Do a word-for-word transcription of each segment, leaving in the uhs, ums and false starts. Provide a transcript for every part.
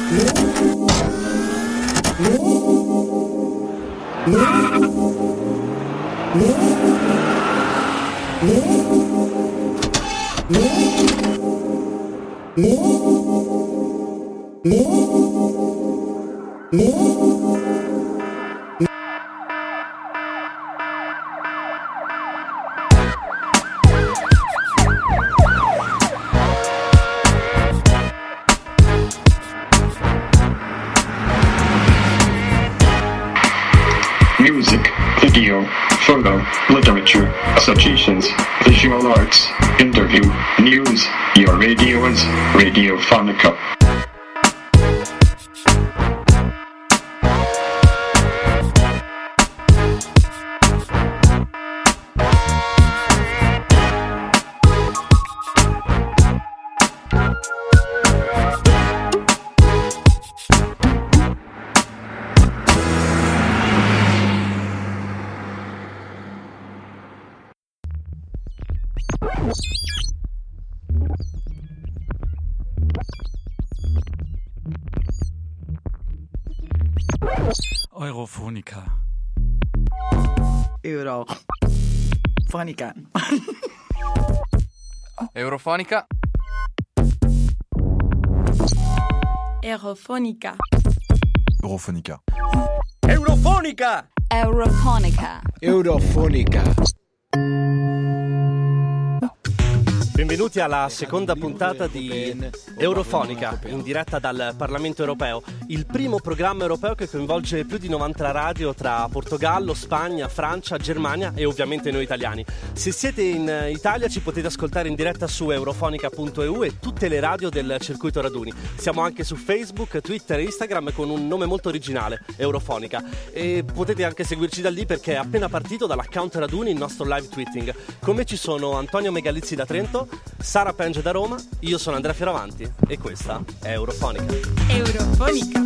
Music, video, photo, literature, associations, visual arts, interview, news. Your radio is Radiofonica. Eurofonica. Eurofonica. Eurofonica. Eurofonica. Eurofonica. Eurofonica. Eurofonica. Eurofonica. Benvenuti alla seconda puntata di Eurofonica, in diretta dal Parlamento Europeo, il primo programma europeo che coinvolge più di novanta radio tra Portogallo, Spagna, Francia, Germania e ovviamente noi italiani. Se siete in Italia ci potete ascoltare in diretta su eurofonica punto e u e tutte le radio del circuito raduni. Siamo anche su Facebook, Twitter e Instagram con un nome molto originale, Eurofonica, e potete anche seguirci da lì perché è appena partito dall'account raduni il nostro live tweeting. Con me ci sono Antonio Megalizzi da Trento, Sara Penge da Roma, io sono Andrea Fioravanti e questa è Eurofonica. Eurofonica.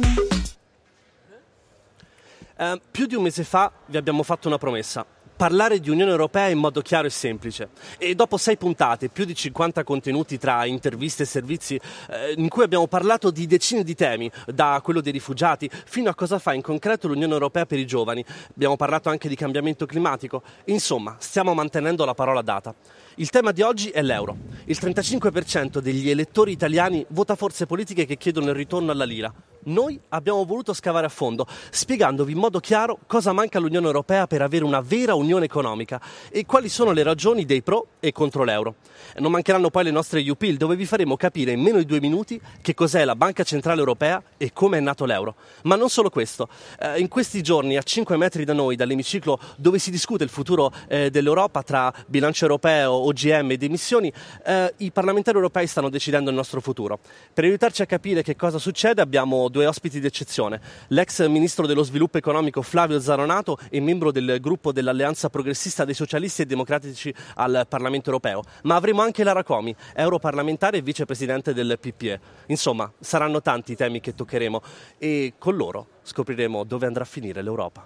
Eh, più di un mese fa vi abbiamo fatto una promessa: parlare di Unione Europea in modo chiaro e semplice. E dopo sei puntate, più di cinquanta contenuti tra interviste e servizi, eh, in cui abbiamo parlato di decine di temi, da quello dei rifugiati fino a cosa fa in concreto l'Unione Europea per i giovani. Abbiamo parlato anche di cambiamento climatico. Insomma, stiamo mantenendo la parola data. Il tema di oggi è l'euro. Il trentacinque per cento degli elettori italiani vota forze politiche che chiedono il ritorno alla lira. Noi abbiamo voluto scavare a fondo, spiegandovi in modo chiaro cosa manca all'Unione Europea per avere una vera unione economica e quali sono le ragioni dei pro e contro l'euro. Non mancheranno poi le nostre U P I L, dove vi faremo capire in meno di due minuti che cos'è la Banca Centrale Europea e come è nato l'euro. Ma non solo questo. Eh, in questi giorni, a cinque metri da noi, dall'emiciclo dove si discute il futuro eh, dell'Europa tra bilancio europeo, O G M ed emissioni, eh, i parlamentari europei stanno decidendo il nostro futuro. Per aiutarci a capire che cosa succede abbiamo due ospiti d'eccezione: l'ex ministro dello sviluppo economico Flavio Zaronato e membro del gruppo dell'Alleanza Progressista dei Socialisti e Democratici al Parlamento Europeo. Ma avremo anche Lara Comi, europarlamentare e vicepresidente del P P E. Insomma, saranno tanti i temi che toccheremo e con loro scopriremo dove andrà a finire l'Europa.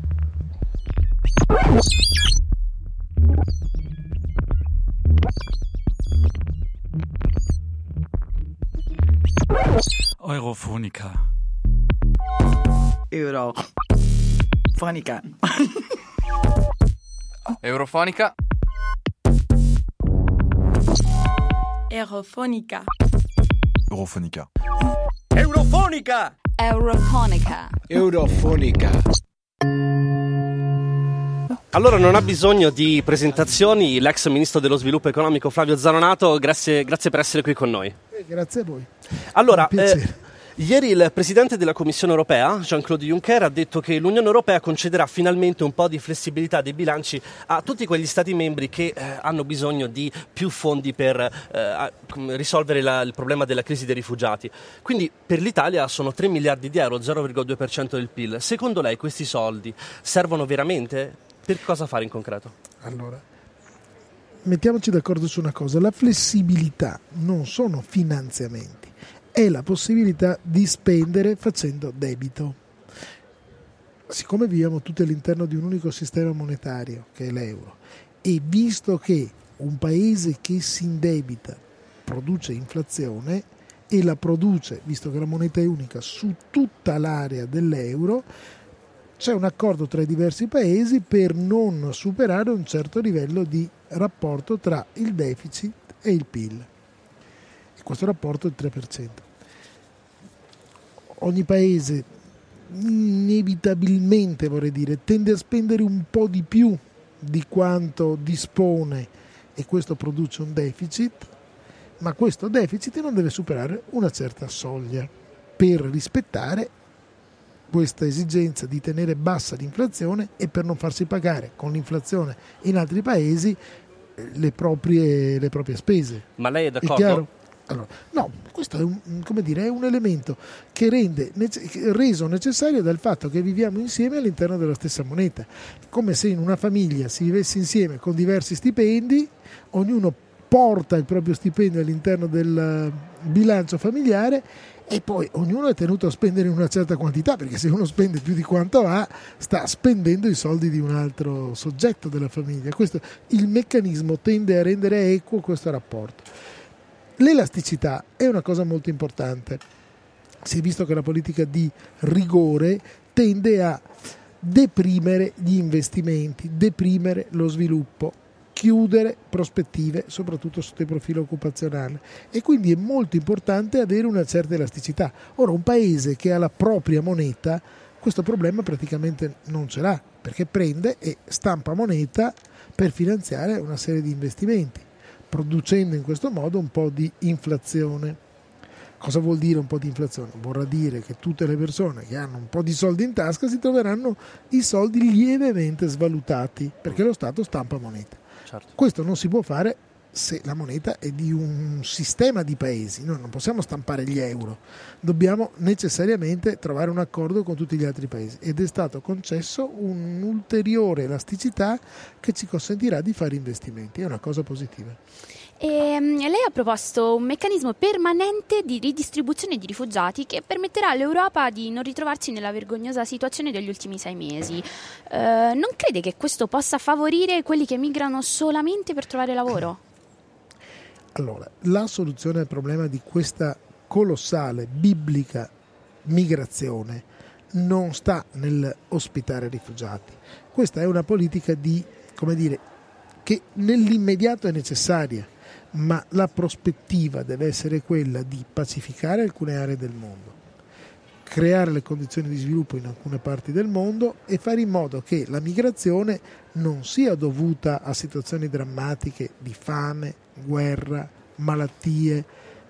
Eurofonica. Eurofonica. Eurofonica. Eurofonica. Eurofonica. Eurofonica. Eurofonica. Eurofonica. Allora non ha bisogno di presentazioni l'ex ministro dello sviluppo economico Flavio Zaronato, grazie, grazie per essere qui con noi. Eh, grazie a voi. Allora, eh, ieri il presidente della Commissione Europea, Jean-Claude Juncker, ha detto che l'Unione Europea concederà finalmente un po' di flessibilità dei bilanci a tutti quegli Stati membri che eh, hanno bisogno di più fondi per eh, risolvere la, il problema della crisi dei rifugiati. Quindi per l'Italia sono tre miliardi di euro, zero virgola due per cento del P I L. Secondo lei questi soldi servono veramente? Per cosa fare in concreto? Allora, mettiamoci d'accordo su una cosa: la flessibilità non sono finanziamenti, è la possibilità di spendere facendo debito. Siccome viviamo tutti all'interno di un unico sistema monetario, che è l'euro, e visto che un paese che si indebita produce inflazione, e la produce, visto che la moneta è unica, su tutta l'area dell'euro, c'è un accordo tra i diversi paesi per non superare un certo livello di rapporto tra il deficit e il P I L. E questo rapporto è il tre per cento. Ogni paese inevitabilmente, vorrei dire, tende a spendere un po' di più di quanto dispone e questo produce un deficit, ma questo deficit non deve superare una certa soglia per rispettare questa esigenza di tenere bassa l'inflazione e per non farsi pagare con l'inflazione in altri paesi le proprie, le proprie spese. Ma lei è d'accordo? È chiaro? Allora, no, questo è un, come dire, è un elemento che rende reso necessario dal fatto che viviamo insieme all'interno della stessa moneta, come se in una famiglia si vivesse insieme con diversi stipendi, ognuno porta il proprio stipendio all'interno del bilancio familiare e poi ognuno è tenuto a spendere una certa quantità, perché se uno spende più di quanto ha sta spendendo i soldi di un altro soggetto della famiglia. Questo, il meccanismo tende a rendere equo questo rapporto. L'elasticità è una cosa molto importante. Si è visto che la politica di rigore tende a deprimere gli investimenti, deprimere lo sviluppo, chiudere prospettive, soprattutto sotto il profilo occupazionale, e quindi è molto importante avere una certa elasticità. Ora, un paese che ha la propria moneta questo problema praticamente non ce l'ha, perché prende e stampa moneta per finanziare una serie di investimenti, producendo in questo modo un po' di inflazione. Cosa vuol dire un po' di inflazione? Vorrà dire che tutte le persone che hanno un po' di soldi in tasca si troveranno i soldi lievemente svalutati, perché lo Stato stampa moneta. Certo. Questo non si può fare se la moneta è di un sistema di paesi. Noi non possiamo stampare gli euro, dobbiamo necessariamente trovare un accordo con tutti gli altri paesi, ed è stato concesso un'ulteriore elasticità che ci consentirà di fare investimenti. È una cosa positiva. E lei ha proposto un meccanismo permanente di ridistribuzione di rifugiati che permetterà all'Europa di non ritrovarsi nella vergognosa situazione degli ultimi sei mesi. Eh, non crede che questo possa favorire quelli che migrano solamente per trovare lavoro? Allora, la soluzione al problema di questa colossale, biblica migrazione non sta nell'ospitare rifugiati. Questa è una politica di, come dire, che nell'immediato è necessaria, ma la prospettiva deve essere quella di pacificare alcune aree del mondo, creare le condizioni di sviluppo in alcune parti del mondo e fare in modo che la migrazione non sia dovuta a situazioni drammatiche di fame, guerra, malattie,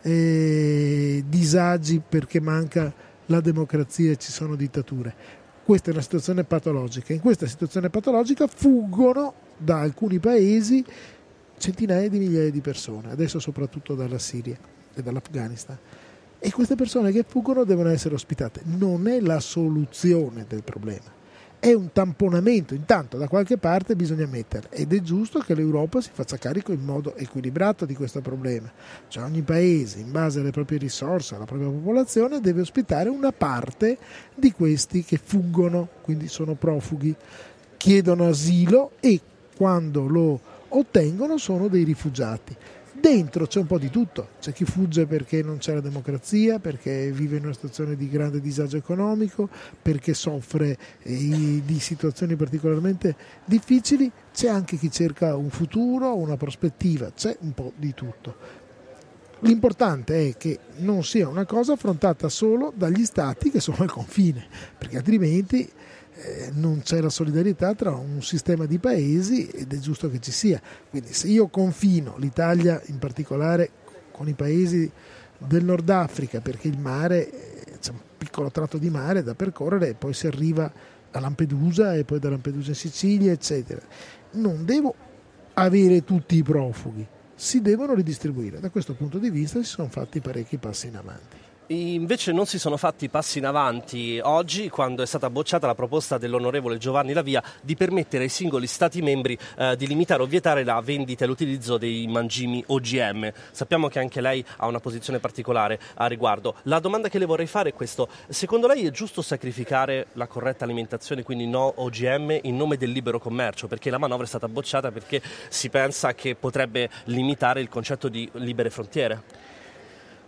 eh, disagi perché manca la democrazia e ci sono dittature. Questa è una situazione patologica. In questa situazione patologica fuggono da alcuni paesi centinaia di migliaia di persone, adesso soprattutto dalla Siria e dall'Afghanistan, e queste persone che fuggono devono essere ospitate. Non è la soluzione del problema, è un tamponamento. Intanto da qualche parte bisogna mettere, ed è giusto che l'Europa si faccia carico in modo equilibrato di questo problema, cioè ogni paese in base alle proprie risorse, alla propria popolazione, deve ospitare una parte di questi che fuggono, quindi sono profughi, chiedono asilo e quando lo ottengono sono dei rifugiati. Dentro c'è un po' di tutto, c'è chi fugge perché non c'è la democrazia, perché vive in una situazione di grande disagio economico, perché soffre eh, di situazioni particolarmente difficili, c'è anche chi cerca un futuro, una prospettiva, c'è un po' di tutto. L'importante è che non sia una cosa affrontata solo dagli stati che sono al confine, perché altrimenti Eh, non c'è la solidarietà tra un sistema di paesi, ed è giusto che ci sia. Quindi se io confino, l'Italia in particolare, con i paesi del Nord Africa, perché il mare, c'è un piccolo tratto di mare da percorrere e poi si arriva a Lampedusa e poi da Lampedusa in Sicilia, eccetera, non devo avere tutti i profughi, si devono ridistribuire. Da questo punto di vista si sono fatti parecchi passi in avanti. Invece non si sono fatti passi in avanti oggi, quando è stata bocciata la proposta dell'onorevole Giovanni La Via di permettere ai singoli Stati membri eh, di limitare o vietare la vendita e l'utilizzo dei mangimi O G M. Sappiamo che anche lei ha una posizione particolare a riguardo. La domanda che le vorrei fare è questo: secondo lei è giusto sacrificare la corretta alimentazione, quindi no O G M, in nome del libero commercio? Perché la manovra è stata bocciata perché si pensa che potrebbe limitare il concetto di libere frontiere.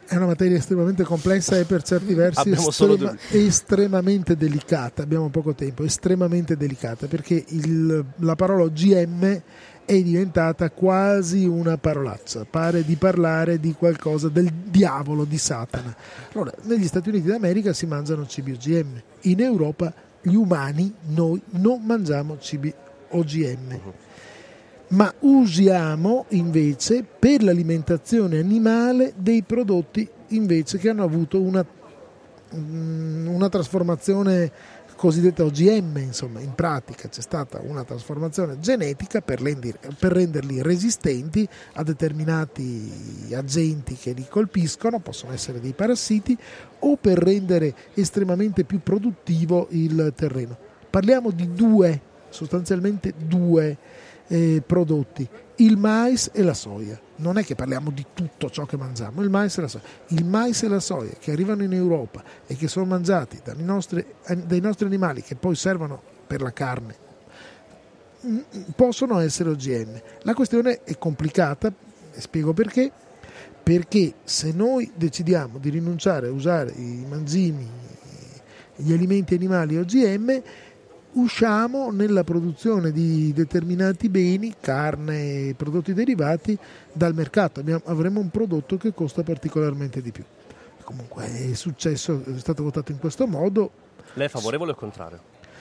È una materia estremamente complessa e per certi versi estrema, estremamente delicata. Abbiamo poco tempo, estremamente delicata, perché il, la parola O G M è diventata quasi una parolaccia, pare di parlare di qualcosa del diavolo, di Satana. Allora, negli Stati Uniti d'America si mangiano cibi O G M, in Europa gli umani, noi non mangiamo cibi O G M. Ma usiamo invece per l'alimentazione animale dei prodotti invece che hanno avuto una, una trasformazione cosiddetta O G M, insomma in pratica c'è stata una trasformazione genetica per, rendir, per renderli resistenti a determinati agenti che li colpiscono, possono essere dei parassiti, o per rendere estremamente più produttivo il terreno. Parliamo di due, sostanzialmente due Eh, prodotti, il mais e la soia. Non è che parliamo di tutto ciò che mangiamo, il mais e la soia. Il mais e la soia che arrivano in Europa e che sono mangiati dai nostri, dai nostri animali, che poi servono per la carne, possono essere O G M. La questione è complicata, e spiego perché. Perché se noi decidiamo di rinunciare a usare i mangimi, gli alimenti animali O G M, usciamo nella produzione di determinati beni, carne e prodotti derivati, dal mercato. Abbiamo, avremo un prodotto che costa particolarmente di più. Comunque è successo, è stato votato in questo modo. Lei è favorevole o contrario?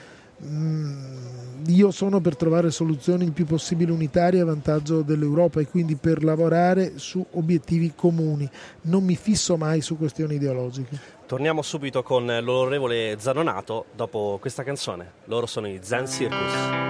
Mm, io sono per trovare soluzioni il più possibile unitarie a vantaggio dell'Europa e quindi per lavorare su obiettivi comuni. Non mi fisso mai su questioni ideologiche. Torniamo subito con l'onorevole Zanonato dopo questa canzone. Loro sono i Zen Circus.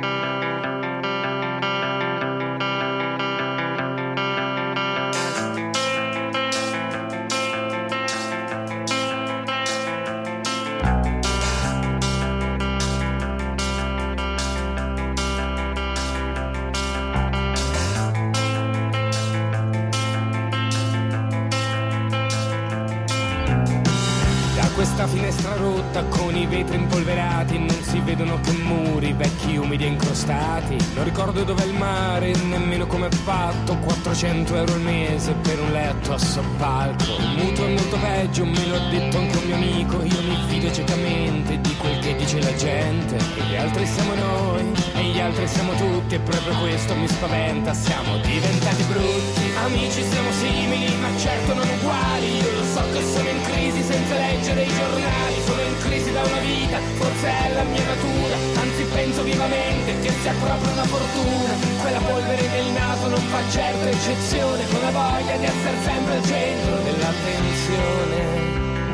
Questa finestra rotta con i vetri impolverati, non si vedono che muri vecchi, umidi e incrostati. Non ricordo dov'è il mare, nemmeno come è fatto. Quattrocento euro al mese per un letto a soppalco. Il mutuo è molto peggio, me lo ha detto anche un mio amico. Io mi fido ciecamente di quel che dice la gente. E gli altri siamo noi, e gli altri siamo tutti. E proprio questo mi spaventa, siamo diventati brutti. Amici siamo simili, ma certo non uguali. Io lo so che sono in crisi senza leggere i giornali. Sono in crisi da una vita, forse è la mia natura. Anzi penso vivamente che sia proprio una fortuna. Quella polvere nel naso non fa certo eccezione, con la voglia di essere sempre al centro dell'attenzione.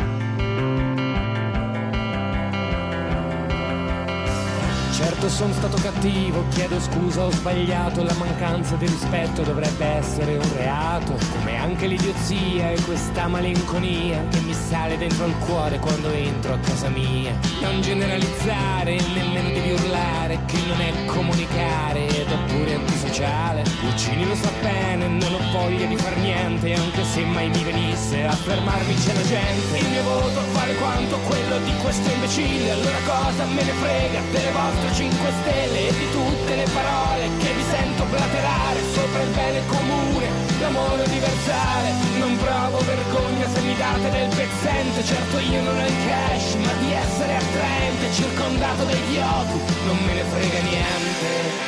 Certo sono stato cattivo, chiedo scusa, ho sbagliato. La mancanza di rispetto dovrebbe essere un reato, come anche l'idiozia e questa malinconia che mi sale dentro al cuore quando entro a casa mia. Non generalizzare, nemmeno devi urlare, che non è comunicare ed è pure antisociale. Puccini lo sa bene, non ho voglia di far niente, anche se mai mi venisse a fermarmi c'è la gente. Il mio voto vale quanto quello di questo imbecille, allora cosa me ne frega delle vostre cinque stelle e di tutte le parole che vi sento blaterare sopra il bene comune, l'amore universale. Non provo vergogna se mi date del pezzente, certo io non ho il cash, ma di essere attraente, circondato da idioti, non me ne frega niente.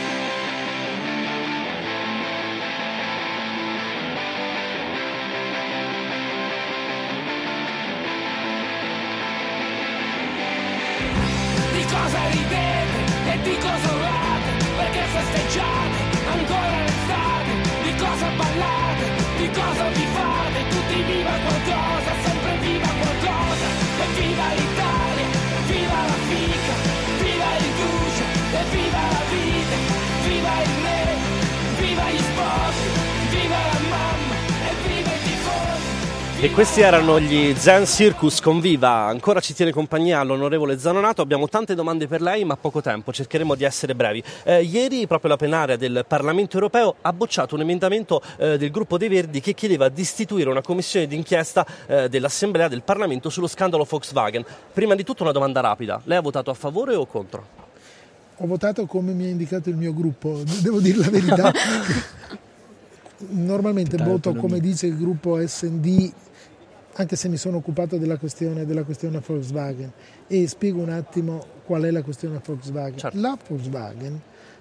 Cosa ridete e di cosa urlate, perché festeggiate ancora l'estate, di cosa ballate, di cosa vi fate, tutti viva qualcosa, sempre viva qualcosa, e viva l'Italia, viva la fica, viva il duce, e viva la vita, viva il re, viva gli sposi, viva la mamma, e viva i tifosi. E questi erano gli Zen Circus con Viva. Ancora ci tiene compagnia l'onorevole Zanonato. Abbiamo tante domande per lei ma poco tempo, cercheremo di essere brevi. Eh, ieri proprio la plenaria del Parlamento Europeo ha bocciato un emendamento eh, del gruppo dei Verdi che chiedeva di istituire una commissione d'inchiesta eh, dell'Assemblea del Parlamento sullo scandalo Volkswagen. Prima di tutto una domanda rapida: lei ha votato a favore o contro? Ho votato come mi ha indicato il mio gruppo, devo dire la verità. Normalmente voto come dice il gruppo S and D anche se mi sono occupato della questione, della questione Volkswagen, e spiego un attimo qual è la questione Volkswagen. Certo. La Volkswagen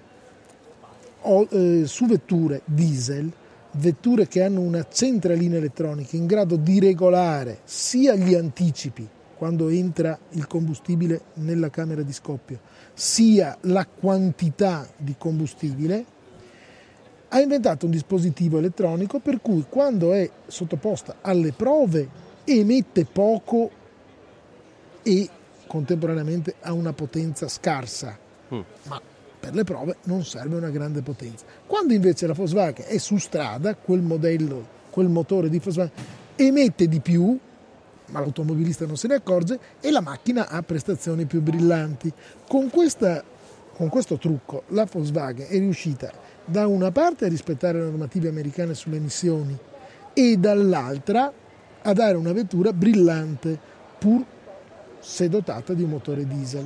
o, eh, su vetture diesel, vetture che hanno una centralina elettronica in grado di regolare sia gli anticipi quando entra il combustibile nella camera di scoppio, sia la quantità di combustibile, ha inventato un dispositivo elettronico per cui quando è sottoposta alle prove emette poco e contemporaneamente ha una potenza scarsa, mm. ma per le prove non serve una grande potenza. Quando invece la Volkswagen è su strada, quel modello, quel motore di Volkswagen emette di più, ma l'automobilista non se ne accorge e la macchina ha prestazioni più brillanti. Con, questa, con questo trucco la Volkswagen è riuscita da una parte a rispettare le normative americane sulle emissioni e dall'altra a dare una vettura brillante pur se dotata di un motore diesel.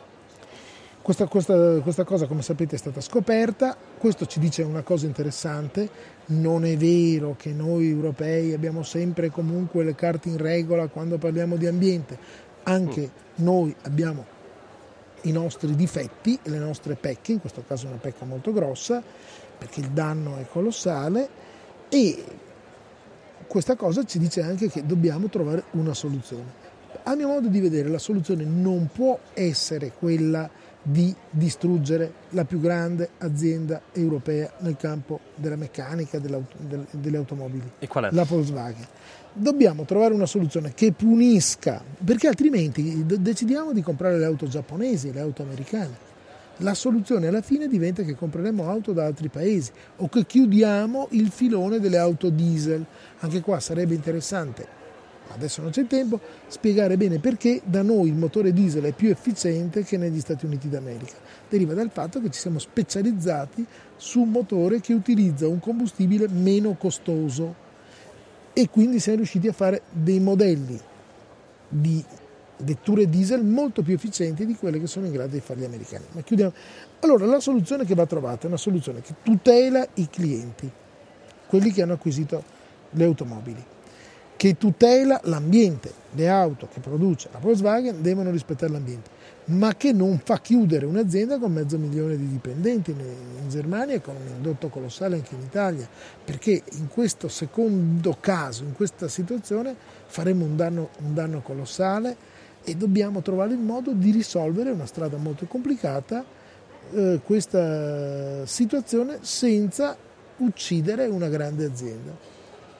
Questa, questa, questa cosa, come sapete, è stata scoperta. Questo ci dice una cosa interessante: non è vero che noi europei abbiamo sempre comunque le carte in regola quando parliamo di ambiente, anche noi abbiamo i nostri difetti e le nostre pecche, in questo caso una pecca molto grossa perché il danno è colossale, e questa cosa ci dice anche che dobbiamo trovare una soluzione. A mio modo di vedere la soluzione non può essere quella di distruggere la più grande azienda europea nel campo della meccanica delle, delle automobili, e qual è? La Volkswagen. Dobbiamo trovare una soluzione che punisca, perché altrimenti decidiamo di comprare le auto giapponesi, le auto americane. La soluzione alla fine diventa che compreremo auto da altri paesi o che chiudiamo il filone delle auto diesel. Anche qua sarebbe interessante, ma adesso non c'è tempo, spiegare bene perché da noi il motore diesel è più efficiente che negli Stati Uniti d'America. Deriva dal fatto che ci siamo specializzati su un motore che utilizza un combustibile meno costoso e quindi siamo riusciti a fare dei modelli di vetture diesel molto più efficienti di quelle che sono in grado di fare gli americani. Ma chiudiamo. Allora, la soluzione che va trovata è una soluzione che tutela i clienti, quelli che hanno acquisito le automobili, che tutela l'ambiente. Le auto che produce la Volkswagen devono rispettare l'ambiente, ma che non fa chiudere un'azienda con mezzo milione di dipendenti in Germania, con un indotto colossale anche in Italia, perché in questo secondo caso, in questa situazione, faremo un danno, un danno colossale e dobbiamo trovare il modo di risolvere una strada molto complicata eh, questa situazione senza uccidere una grande azienda.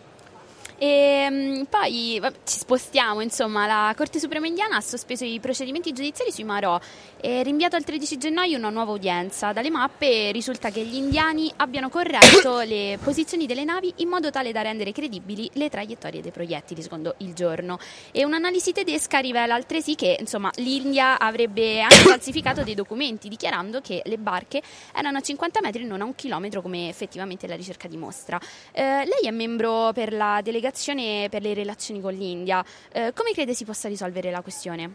E poi vabbè, ci spostiamo, insomma, la Corte Suprema indiana ha sospeso i procedimenti giudiziari sui marò e rinviato al tredici gennaio una nuova udienza. Dalle mappe risulta che gli indiani abbiano corretto le posizioni delle navi in modo tale da rendere credibili le traiettorie dei proiettili, secondo Il Giorno. E un'analisi tedesca rivela altresì che, insomma, l'India avrebbe anche falsificato dei documenti dichiarando che le barche erano a cinquanta metri e non a un chilometro, come effettivamente la ricerca dimostra. Eh, lei è membro per la delegazione per le relazioni con l'India. Eh, come crede si possa risolvere la questione?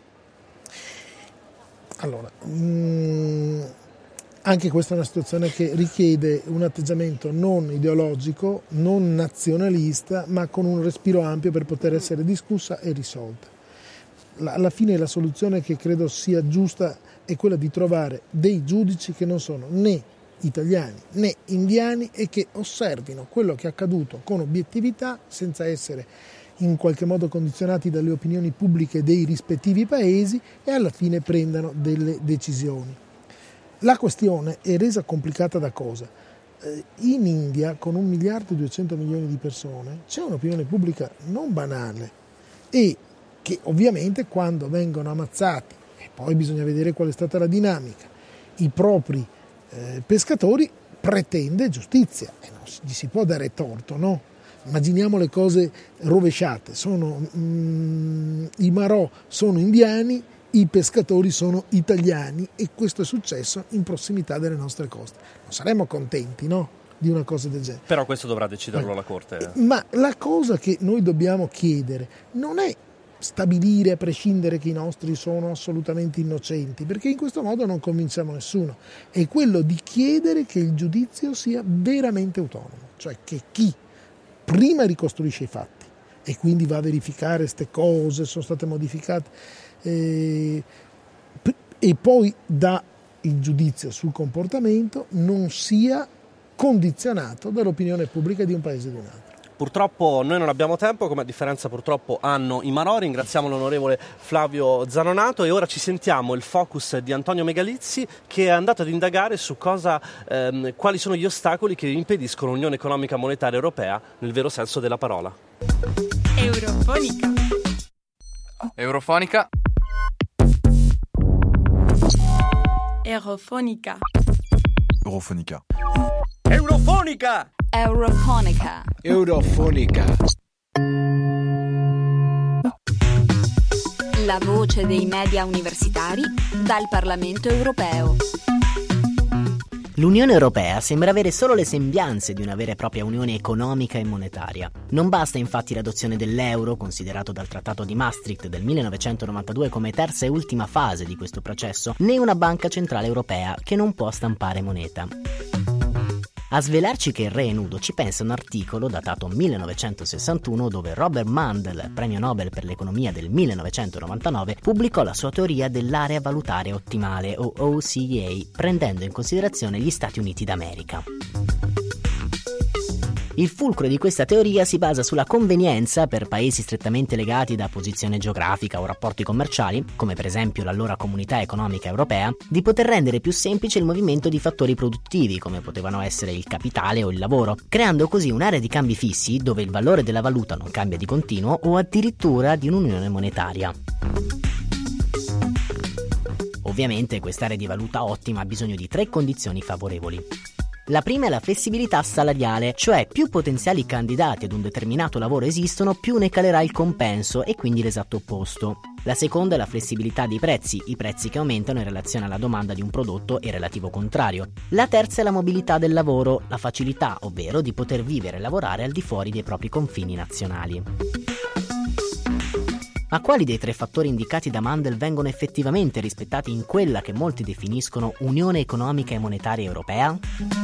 Allora, mh, anche questa è una situazione che richiede un atteggiamento non ideologico, non nazionalista, ma con un respiro ampio per poter essere discussa e risolta. La, alla fine la soluzione che credo sia giusta è quella di trovare dei giudici che non sono né italiani né indiani e che osservino quello che è accaduto con obiettività, senza essere in qualche modo condizionati dalle opinioni pubbliche dei rispettivi paesi, e alla fine prendano delle decisioni. La questione è resa complicata da cosa? In India, con un miliardo e duecento milioni di persone, c'è un'opinione pubblica non banale e che ovviamente quando vengono ammazzati, e poi bisogna vedere qual è stata la dinamica, i propri Eh, pescatori, pretende giustizia e non gli si può dare torto, no? Immaginiamo le cose rovesciate, sono, mm, i marò sono indiani, i pescatori sono italiani e questo è successo in prossimità delle nostre coste. Non saremmo contenti, no? Di una cosa del genere. Però questo dovrà deciderlo eh. la Corte. Ma la cosa che noi dobbiamo chiedere non è stabilire a prescindere che i nostri sono assolutamente innocenti, perché in questo modo non convinciamo nessuno, è quello di chiedere che il giudizio sia veramente autonomo, cioè che chi prima ricostruisce i fatti, e quindi va a verificare queste cose, sono state modificate, eh, e poi dà il giudizio sul comportamento, non sia condizionato dall'opinione pubblica di un paese o di un altro. Purtroppo noi non abbiamo tempo, come a differenza purtroppo hanno i Marò. Ringraziamo l'onorevole Flavio Zanonato e ora ci sentiamo il focus di Antonio Megalizzi, che è andato ad indagare su cosa, ehm, quali sono gli ostacoli che impediscono l'Unione Economica Monetaria Europea nel vero senso della parola. Eurofonica. Eurofonica. Eurofonica. Eurofonica. Eurofonica! Eurofonica. Eurofonica. La voce dei media universitari dal Parlamento europeo. L'Unione Europea sembra avere solo le sembianze di una vera e propria unione economica e monetaria. Non basta infatti l'adozione dell'euro, considerato dal Trattato di Maastricht del millenovecentonovantadue come terza e ultima fase di questo processo, né una banca centrale europea che non può stampare moneta. A svelarci che il re è nudo ci pensa un articolo datato millenovecentosessantuno dove Robert Mundell, premio Nobel per l'economia del millenovecentonovantanove, pubblicò la sua teoria dell'area valutaria ottimale o O C A, prendendo in considerazione gli Stati Uniti d'America. Il fulcro di questa teoria si basa sulla convenienza per paesi strettamente legati da posizione geografica o rapporti commerciali, come per esempio l'allora Comunità Economica Europea, di poter rendere più semplice il movimento di fattori produttivi, come potevano essere il capitale o il lavoro, creando così un'area di cambi fissi dove il valore della valuta non cambia di continuo o addirittura di un'unione monetaria. Ovviamente quest'area di valuta ottima ha bisogno di tre condizioni favorevoli. La prima è la flessibilità salariale, cioè più potenziali candidati ad un determinato lavoro esistono, più ne calerà il compenso e quindi l'esatto opposto. La seconda è la flessibilità dei prezzi, i prezzi che aumentano in relazione alla domanda di un prodotto e relativo contrario. La terza è la mobilità del lavoro, la facilità, ovvero di poter vivere e lavorare al di fuori dei propri confini nazionali. Ma quali dei tre fattori indicati da Mundell vengono effettivamente rispettati in quella che molti definiscono Unione Economica e Monetaria Europea?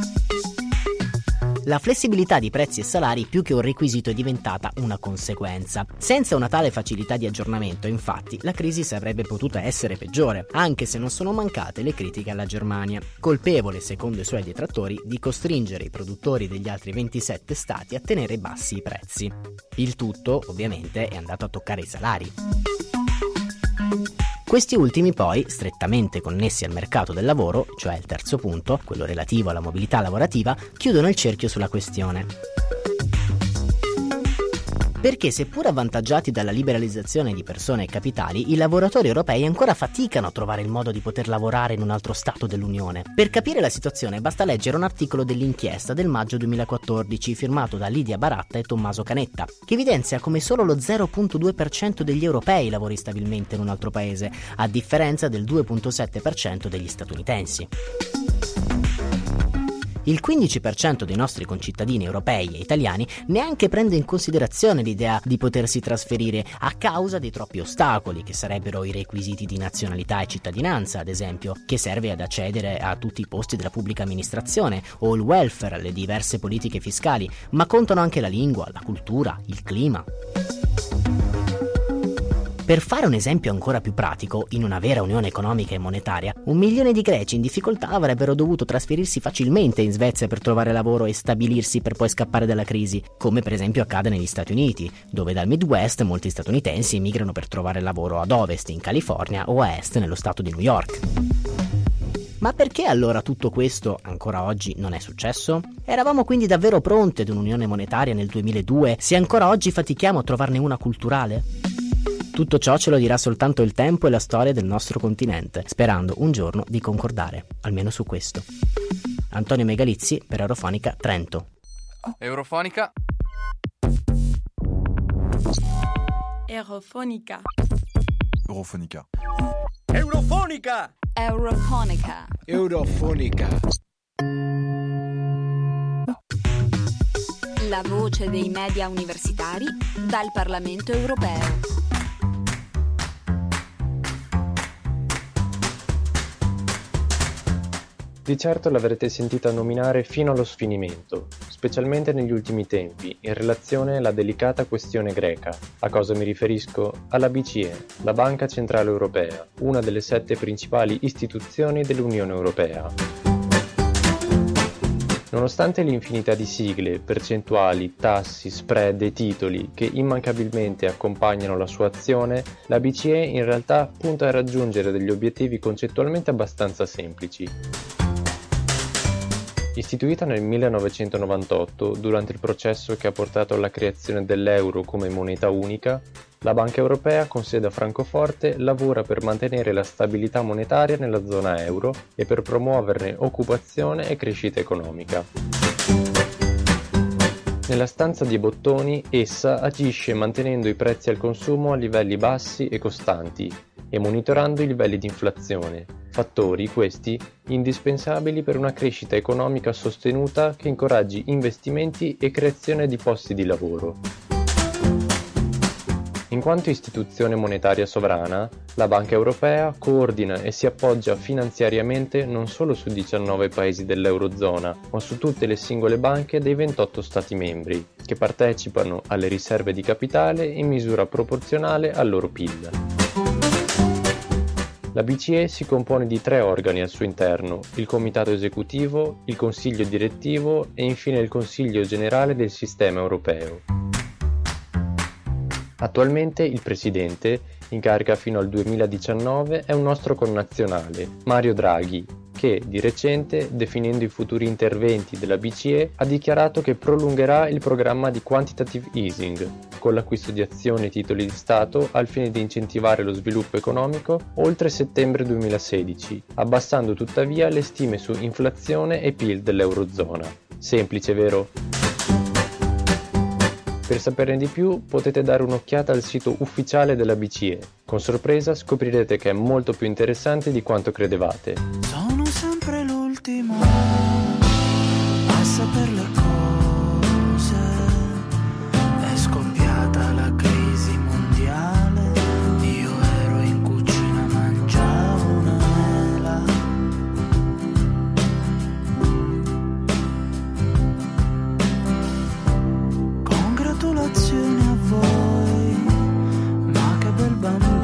La flessibilità di prezzi e salari più che un requisito è diventata una conseguenza. Senza una tale facilità di aggiornamento, infatti, la crisi sarebbe potuta essere peggiore, anche se non sono mancate le critiche alla Germania, colpevole, secondo i suoi detrattori, di costringere i produttori degli altri ventisette stati a tenere bassi i prezzi. Il tutto, ovviamente, è andato a toccare i salari. Questi ultimi poi, strettamente connessi al mercato del lavoro, cioè il terzo punto, quello relativo alla mobilità lavorativa, chiudono il cerchio sulla questione. Perché seppur avvantaggiati dalla liberalizzazione di persone e capitali, i lavoratori europei ancora faticano a trovare il modo di poter lavorare in un altro stato dell'Unione. Per capire la situazione basta leggere un articolo dell'inchiesta del maggio duemilaquattordici firmato da Lidia Baratta e Tommaso Canetta, che evidenzia come solo lo zero virgola due per cento degli europei lavori stabilmente in un altro paese, a differenza del due virgola sette per cento degli statunitensi. Il quindici per cento dei nostri concittadini europei e italiani neanche prende in considerazione l'idea di potersi trasferire a causa dei troppi ostacoli, che sarebbero i requisiti di nazionalità e cittadinanza, ad esempio, che serve ad accedere a tutti i posti della pubblica amministrazione, o il welfare, le diverse politiche fiscali, ma contano anche la lingua, la cultura, il clima. Per fare un esempio ancora più pratico, in una vera unione economica e monetaria, un milione di greci in difficoltà avrebbero dovuto trasferirsi facilmente in Svezia per trovare lavoro e stabilirsi per poi scappare dalla crisi, come per esempio accade negli Stati Uniti, dove dal Midwest molti statunitensi emigrano per trovare lavoro ad ovest in California o a est nello stato di New York. Ma perché allora tutto questo ancora oggi non è successo? Eravamo quindi davvero pronti ad un'unione monetaria nel duemiladue, se ancora oggi fatichiamo a trovarne una culturale? Tutto ciò ce lo dirà soltanto il tempo e la storia del nostro continente, sperando un giorno di concordare, almeno su questo. Antonio Megalizzi per Eurofonica Trento. Eurofonica. Eurofonica. Eurofonica. Eurofonica. Eurofonica. Eurofonica. La voce dei media universitari dal Parlamento europeo. Di certo l'avrete sentita nominare fino allo sfinimento, specialmente negli ultimi tempi, in relazione alla delicata questione greca. A cosa mi riferisco? Alla B C E, la Banca Centrale Europea, una delle sette principali istituzioni dell'Unione Europea. Nonostante l'infinità di sigle, percentuali, tassi, spread e titoli che immancabilmente accompagnano la sua azione, la B C E in realtà punta a raggiungere degli obiettivi concettualmente abbastanza semplici. Istituita nel millenovecentonovantotto, durante il processo che ha portato alla creazione dell'euro come moneta unica, la Banca Europea, con sede a Francoforte, lavora per mantenere la stabilità monetaria nella zona euro e per promuoverne occupazione e crescita economica. Nella stanza di bottoni, essa agisce mantenendo i prezzi al consumo a livelli bassi e costanti e monitorando i livelli di inflazione, fattori questi indispensabili per una crescita economica sostenuta che incoraggi investimenti e creazione di posti di lavoro. In quanto istituzione monetaria sovrana, la Banca Europea coordina e si appoggia finanziariamente non solo su diciannove paesi dell'Eurozona, ma su tutte le singole banche dei ventotto Stati membri, che partecipano alle riserve di capitale in misura proporzionale al loro P I L. La B C E si compone di tre organi al suo interno, il Comitato Esecutivo, il Consiglio Direttivo e infine il Consiglio Generale del Sistema Europeo. Attualmente il presidente, in carica fino al duemiladiciannove, è un nostro connazionale, Mario Draghi, che di recente, definendo i futuri interventi della B C E, ha dichiarato che prolungherà il programma di quantitative easing, con l'acquisto di azioni e titoli di Stato al fine di incentivare lo sviluppo economico oltre settembre duemilasedici, abbassando tuttavia le stime su inflazione e P I L dell'Eurozona. Semplice, vero? Per saperne di più potete dare un'occhiata al sito ufficiale della B C E. Con sorpresa scoprirete che è molto più interessante di quanto credevate. Sono sempre l'ultimo a saper le cose. È scoppiata la crisi mondiale. Io ero in cucina, mangiavo una mela. Congratulazioni a voi, ma che bel bambino.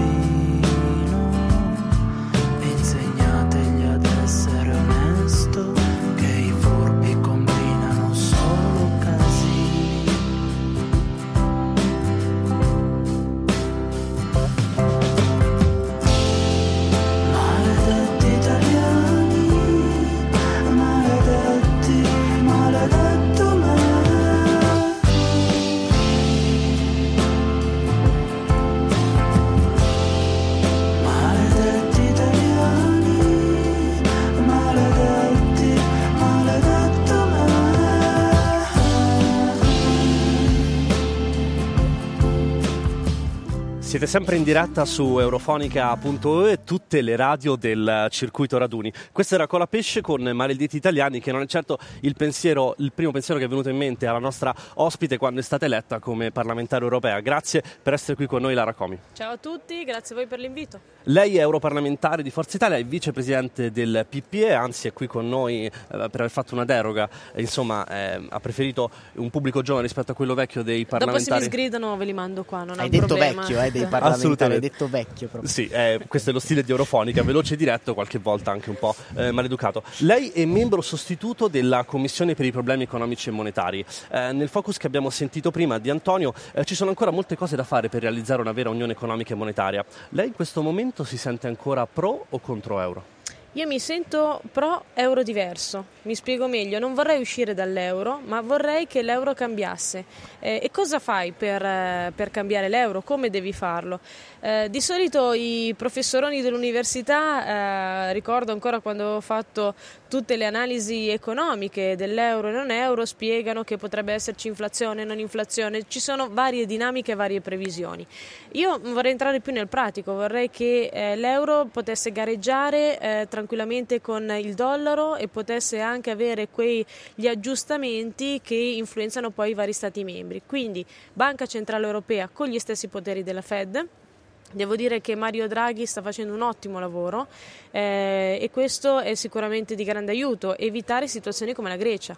Insegnategli ad essere onesto, che i furbi combinano solo casini. Maledetti italiani, maledetti, maledetto me. Maledetti italiani, maledetti, maledetto me. Siete sempre in diretta su eurofonica punto e e tutte le radio del circuito raduni. Questo era Colapesce con Maledetti Italiani, che non è certo il pensiero, il primo pensiero che è venuto in mente alla nostra ospite quando è stata eletta come parlamentare europea. Grazie per essere qui con noi, Lara Comi. Ciao a tutti, grazie a voi per l'invito. Lei è europarlamentare di Forza Italia, è vicepresidente del P P E, anzi è qui con noi eh, per aver fatto una deroga, eh, insomma eh, ha preferito un pubblico giovane rispetto a quello vecchio dei parlamentari. Dopo se mi sgridano ve li mando qua, non Hai è un detto problema. vecchio, eh, dei parlamentari, hai detto vecchio proprio. Sì, eh, questo è lo stile di Eurofonica, veloce e diretto, qualche volta anche un po' eh, maleducato. Lei è membro sostituto della Commissione per i problemi economici e monetari. Eh, nel focus che abbiamo sentito prima di Antonio eh, ci sono ancora molte cose da fare per realizzare una vera unione economica e monetaria. Lei in questo momento si sente ancora pro o contro euro? Io mi sento pro euro diverso, mi spiego meglio, non vorrei uscire dall'euro, ma vorrei che l'euro cambiasse. Eh, e cosa fai per, eh, per cambiare l'euro? Come devi farlo? Eh, di solito i professoroni dell'università, eh, ricordo ancora quando ho fatto tutte le analisi economiche dell'euro e non euro, spiegano che potrebbe esserci inflazione e non inflazione, ci sono varie dinamiche e varie previsioni. Io vorrei entrare più nel pratico, vorrei che eh, l'euro potesse gareggiare eh, tranquillamente con il dollaro e potesse anche avere quegli aggiustamenti che influenzano poi i vari Stati membri. Quindi Banca Centrale Europea con gli stessi poteri della Fed. Devo dire che Mario Draghi sta facendo un ottimo lavoro eh, e questo è sicuramente di grande aiuto, evitare situazioni come la Grecia.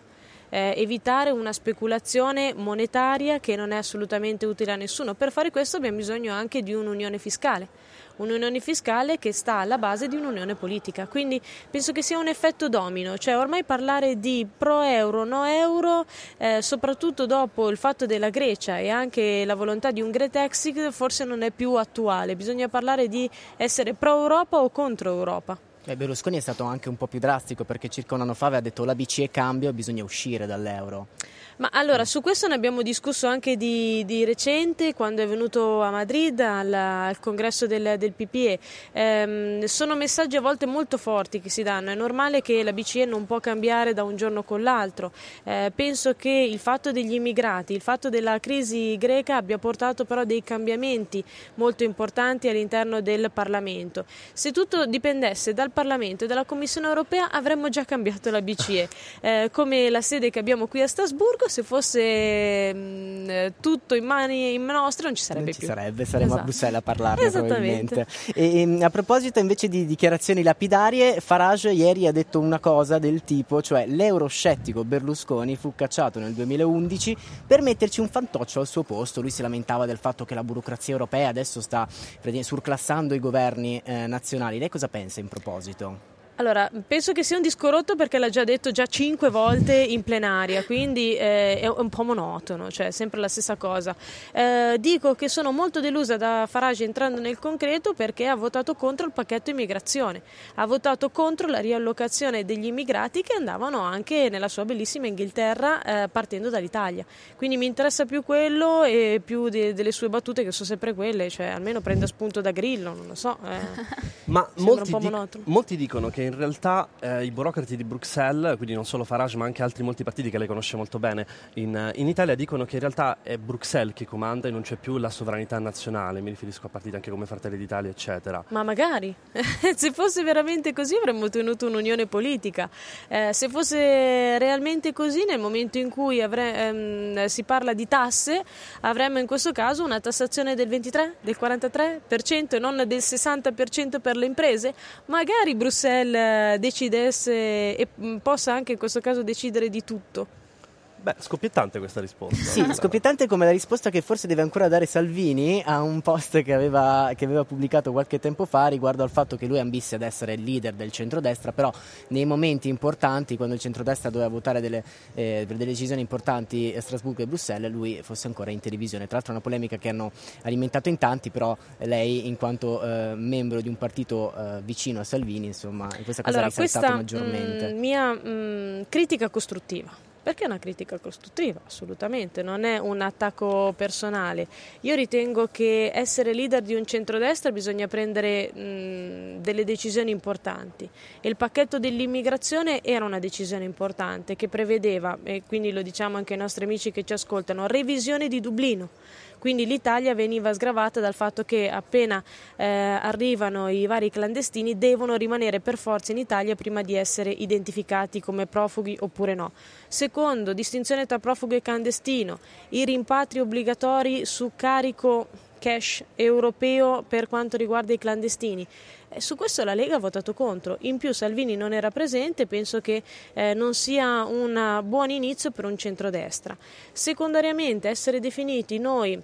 eh, evitare una speculazione monetaria che non è assolutamente utile a nessuno. Per fare questo abbiamo bisogno anche di un'unione fiscale. Un'unione fiscale che sta alla base di un'unione politica, quindi penso che sia un effetto domino, cioè ormai parlare di pro euro, no euro, eh, soprattutto dopo il fatto della Grecia e anche la volontà di un Great Exit, forse non è più attuale, bisogna parlare di essere pro Europa o contro Europa. Beh, Berlusconi è stato anche un po' più drastico, perché circa un anno fa aveva detto la B C E cambia, bisogna uscire dall'euro. Ma allora, su questo ne abbiamo discusso anche di, di recente, quando è venuto a Madrid al, al congresso del, del P P E. Ehm, sono messaggi a volte molto forti che si danno, è normale che la B C E non può cambiare da un giorno con l'altro. Eh, penso che il fatto degli immigrati, il fatto della crisi greca abbia portato però dei cambiamenti molto importanti all'interno del Parlamento. Se tutto dipendesse dal Parlamento e dalla Commissione europea avremmo già cambiato la B C E, eh, come la sede che abbiamo qui a Strasburgo. Se fosse mh, tutto in mani in nostre non ci sarebbe non ci più. sarebbe, saremmo esatto. a Bruxelles a parlarne Esattamente. probabilmente. E, a proposito invece di dichiarazioni lapidarie, Farage ieri ha detto una cosa del tipo, cioè l'euroscettico Berlusconi fu cacciato nel duemilaundici per metterci un fantoccio al suo posto. Lui si lamentava del fatto che la burocrazia europea adesso sta surclassando i governi eh, nazionali. Lei cosa pensa in proposito? Allora, penso che sia un disco rotto perché l'ha già detto già cinque volte in plenaria, quindi eh, è un po' monotono, cioè sempre la stessa cosa. Eh, dico che sono molto delusa da Farage entrando nel concreto perché ha votato contro il pacchetto immigrazione, ha votato contro la riallocazione degli immigrati che andavano anche nella sua bellissima Inghilterra eh, partendo dall'Italia. Quindi mi interessa più quello e più de- delle sue battute che sono sempre quelle, cioè almeno prenda spunto da Grillo, non lo so. Eh, Ma molti, un po' dic- molti dicono che in realtà eh, i burocrati di Bruxelles, quindi non solo Farage ma anche altri molti partiti che lei conosce molto bene in, in Italia, dicono che in realtà è Bruxelles che comanda e non c'è più la sovranità nazionale. Mi riferisco a partiti anche come Fratelli d'Italia eccetera. Ma magari, se fosse veramente così avremmo ottenuto un'unione politica. Eh, se fosse realmente così, nel momento in cui avre- ehm, si parla di tasse, avremmo in questo caso una tassazione del ventitré, del quarantatré per cento e non del sessanta per cento per le imprese. Magari Bruxelles decidesse e possa anche in questo caso decidere di tutto. Beh, scoppiettante questa risposta. Sì, scoppiettante come la risposta che forse deve ancora dare Salvini a un post che aveva, che aveva pubblicato qualche tempo fa riguardo al fatto che lui ambisse ad essere il leader del centrodestra, però nei momenti importanti, quando il centrodestra doveva votare delle, eh, per delle decisioni importanti a Strasburgo e Bruxelles, lui fosse ancora in televisione. Tra l'altro è una polemica che hanno alimentato in tanti, però lei in quanto eh, membro di un partito eh, vicino a Salvini, insomma, questa cosa allora, ha risaltato questa, maggiormente. Mh, mia mh, critica costruttiva. Perché è una critica costruttiva, assolutamente, non è un attacco personale. Io ritengo che essere leader di un centrodestra bisogna prendere mh, delle decisioni importanti e il pacchetto dell'immigrazione era una decisione importante che prevedeva, e quindi lo diciamo anche ai nostri amici che ci ascoltano, revisione di Dublino. Quindi l'Italia veniva sgravata dal fatto che appena eh, arrivano i vari clandestini devono rimanere per forza in Italia prima di essere identificati come profughi oppure no. Secondo, distinzione tra profugo e clandestino, i rimpatri obbligatori su carico cash europeo per quanto riguarda i clandestini. Eh, su questo la Lega ha votato contro, in più Salvini non era presente, penso che eh, non sia un buon inizio per un centrodestra. Secondariamente essere definiti noi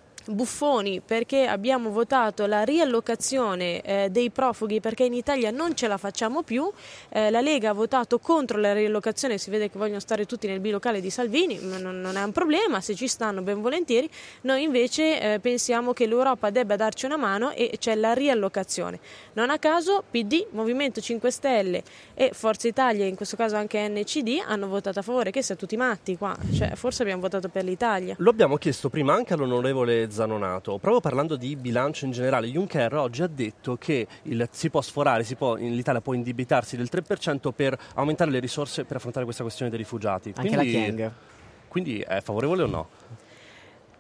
buffoni perché abbiamo votato la riallocazione eh, dei profughi perché in Italia non ce la facciamo più, eh, la Lega ha votato contro la riallocazione, si vede che vogliono stare tutti nel bilocale di Salvini, non, non è un problema, se ci stanno ben volentieri. Noi invece eh, pensiamo che l'Europa debba darci una mano e c'è la riallocazione. Non a caso P D, Movimento cinque Stelle e Forza Italia, in questo caso anche N C D, hanno votato a favore. Che siamo tutti matti qua, cioè, forse abbiamo votato per l'Italia. Lo abbiamo chiesto prima anche all'onorevole Zanonato, proprio parlando di bilancio in generale. Juncker oggi ha detto che il, si può sforare, si può, l'Italia può indebitarsi del tre per cento per aumentare le risorse per affrontare questa questione dei rifugiati. Anche quindi, la Chiang. Quindi è favorevole o no?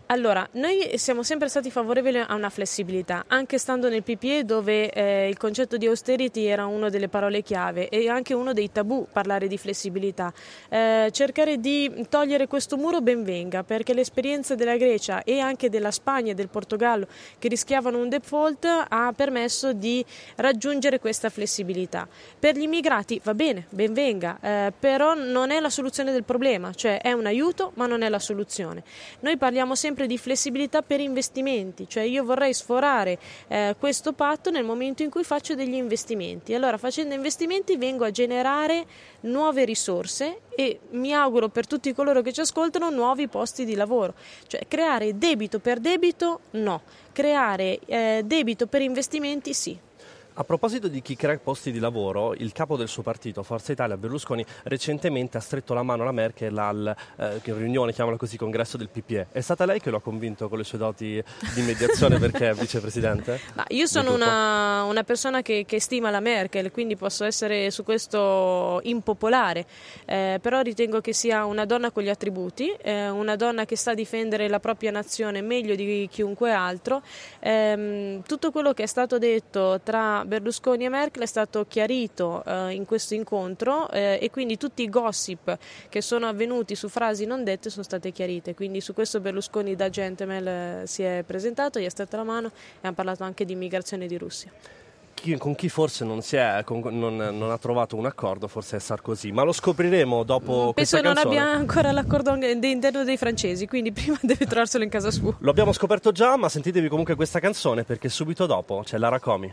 Allora, noi siamo sempre stati favorevoli a una flessibilità, anche stando nel P P E dove eh, il concetto di austerity era una delle parole chiave e anche uno dei tabù parlare di flessibilità. Eh, cercare di togliere questo muro ben venga, perché l'esperienza della Grecia e anche della Spagna e del Portogallo che rischiavano un default ha permesso di raggiungere questa flessibilità. Per gli immigrati va bene, ben venga, eh, però non è la soluzione del problema, cioè è un aiuto ma non è la soluzione. Noi parliamo sempre di flessibilità per investimenti, cioè io vorrei sforare eh, questo patto nel momento in cui faccio degli investimenti. Allora, facendo investimenti vengo a generare nuove risorse e mi auguro per tutti coloro che ci ascoltano nuovi posti di lavoro. Cioè creare debito per debito no, creare eh, debito per investimenti sì. A proposito di chi crea posti di lavoro, il capo del suo partito, Forza Italia, Berlusconi, recentemente ha stretto la mano alla Merkel al eh, riunione, chiamala così, congresso del P P E. È stata lei che lo ha convinto con le sue doti di mediazione perché è vicepresidente? Ma io sono una, una persona che, che stima la Merkel, quindi posso essere su questo impopolare, eh, però ritengo che sia una donna con gli attributi, eh, una donna che sa difendere la propria nazione meglio di chiunque altro. Eh, tutto quello che è stato detto tra Berlusconi e Merkel è stato chiarito eh, in questo incontro eh, e quindi tutti i gossip che sono avvenuti su frasi non dette sono state chiarite, quindi su questo Berlusconi da gentleman eh, si è presentato, gli ha stretto la mano e ha parlato anche di immigrazione di Russia. Chi, con chi forse non, si è, con, non, non ha trovato un accordo forse è Sarkozy, ma lo scopriremo dopo Penso questa non canzone. abbia ancora l'accordo interno dei francesi, quindi prima deve trovarselo in casa sua. Lo abbiamo scoperto già, ma sentitevi comunque questa canzone perché subito dopo c'è Lara Comi.